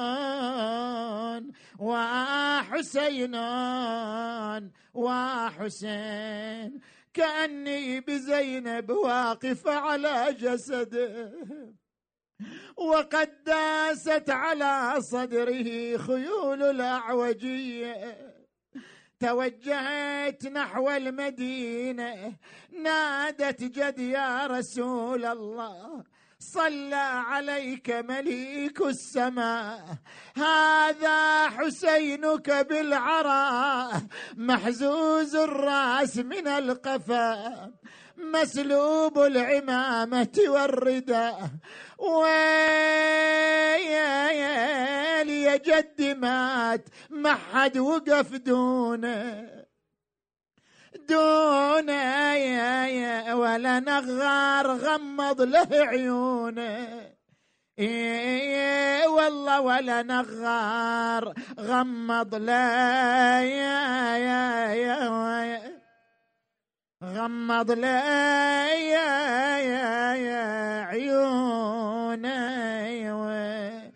وحسين وحسين، كأني بزينب واقف على جسده، وقد داست على صدره خيول الأعوجية، توجهت نحو المدينة نادت: جد يا رسول الله، صلى عليك مليك السماء، هذا حسينك بالعراء، محزوز الرأس من القفا، مسلوب العمامة والرداء، ويل يا جد مات ما حد وقف دونه يا ولا نغار غمض له عيونه، والله ولا نغار غمض له غمض لي عيوني،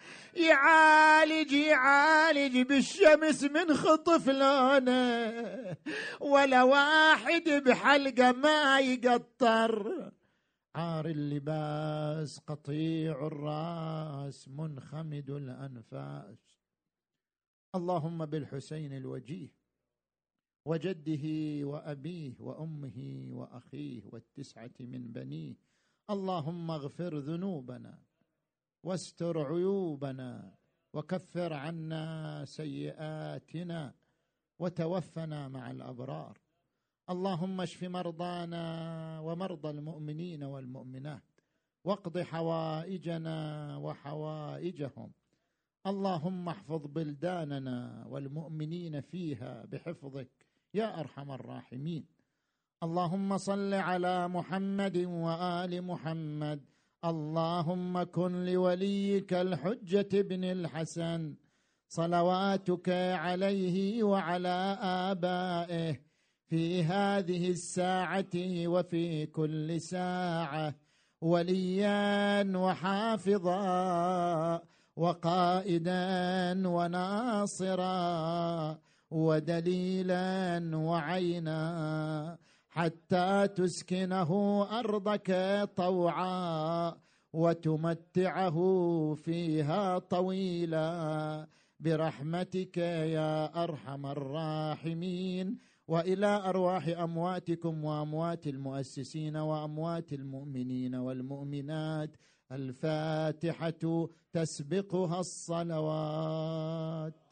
يعالج بالشمس من خطف لونه، ولا واحد بحلقه ما يقطر. عار اللباس قطيع الراس منخمد الأنفاس. اللهم بالحسين الوجيه وجده وأبيه وأمه وأخيه والتسعة من بنيه، اللهم اغفر ذنوبنا واستر عيوبنا وكفر عنا سيئاتنا وتوفنا مع الأبرار. اللهم اشف مرضانا ومرضى المؤمنين والمؤمنات واقض حوائجنا وحوائجهم. اللهم احفظ بلداننا والمؤمنين فيها بحفظك يا أرحم الراحمين. اللهم صل على محمد وآل محمد. اللهم كن لوليك الحجة بن الحسن صلواتك عليه وعلى آبائه في هذه الساعة وفي كل ساعة وليا وحافظا وقائدا وناصرا ودليلا وعينا، حتى تسكنه أرضك طوعا وتمتعه فيها طويلا برحمتك يا أرحم الراحمين. وإلى أرواح أمواتكم وأموات المؤسسين وأموات المؤمنين والمؤمنات الفاتحة تسبقها الصلوات.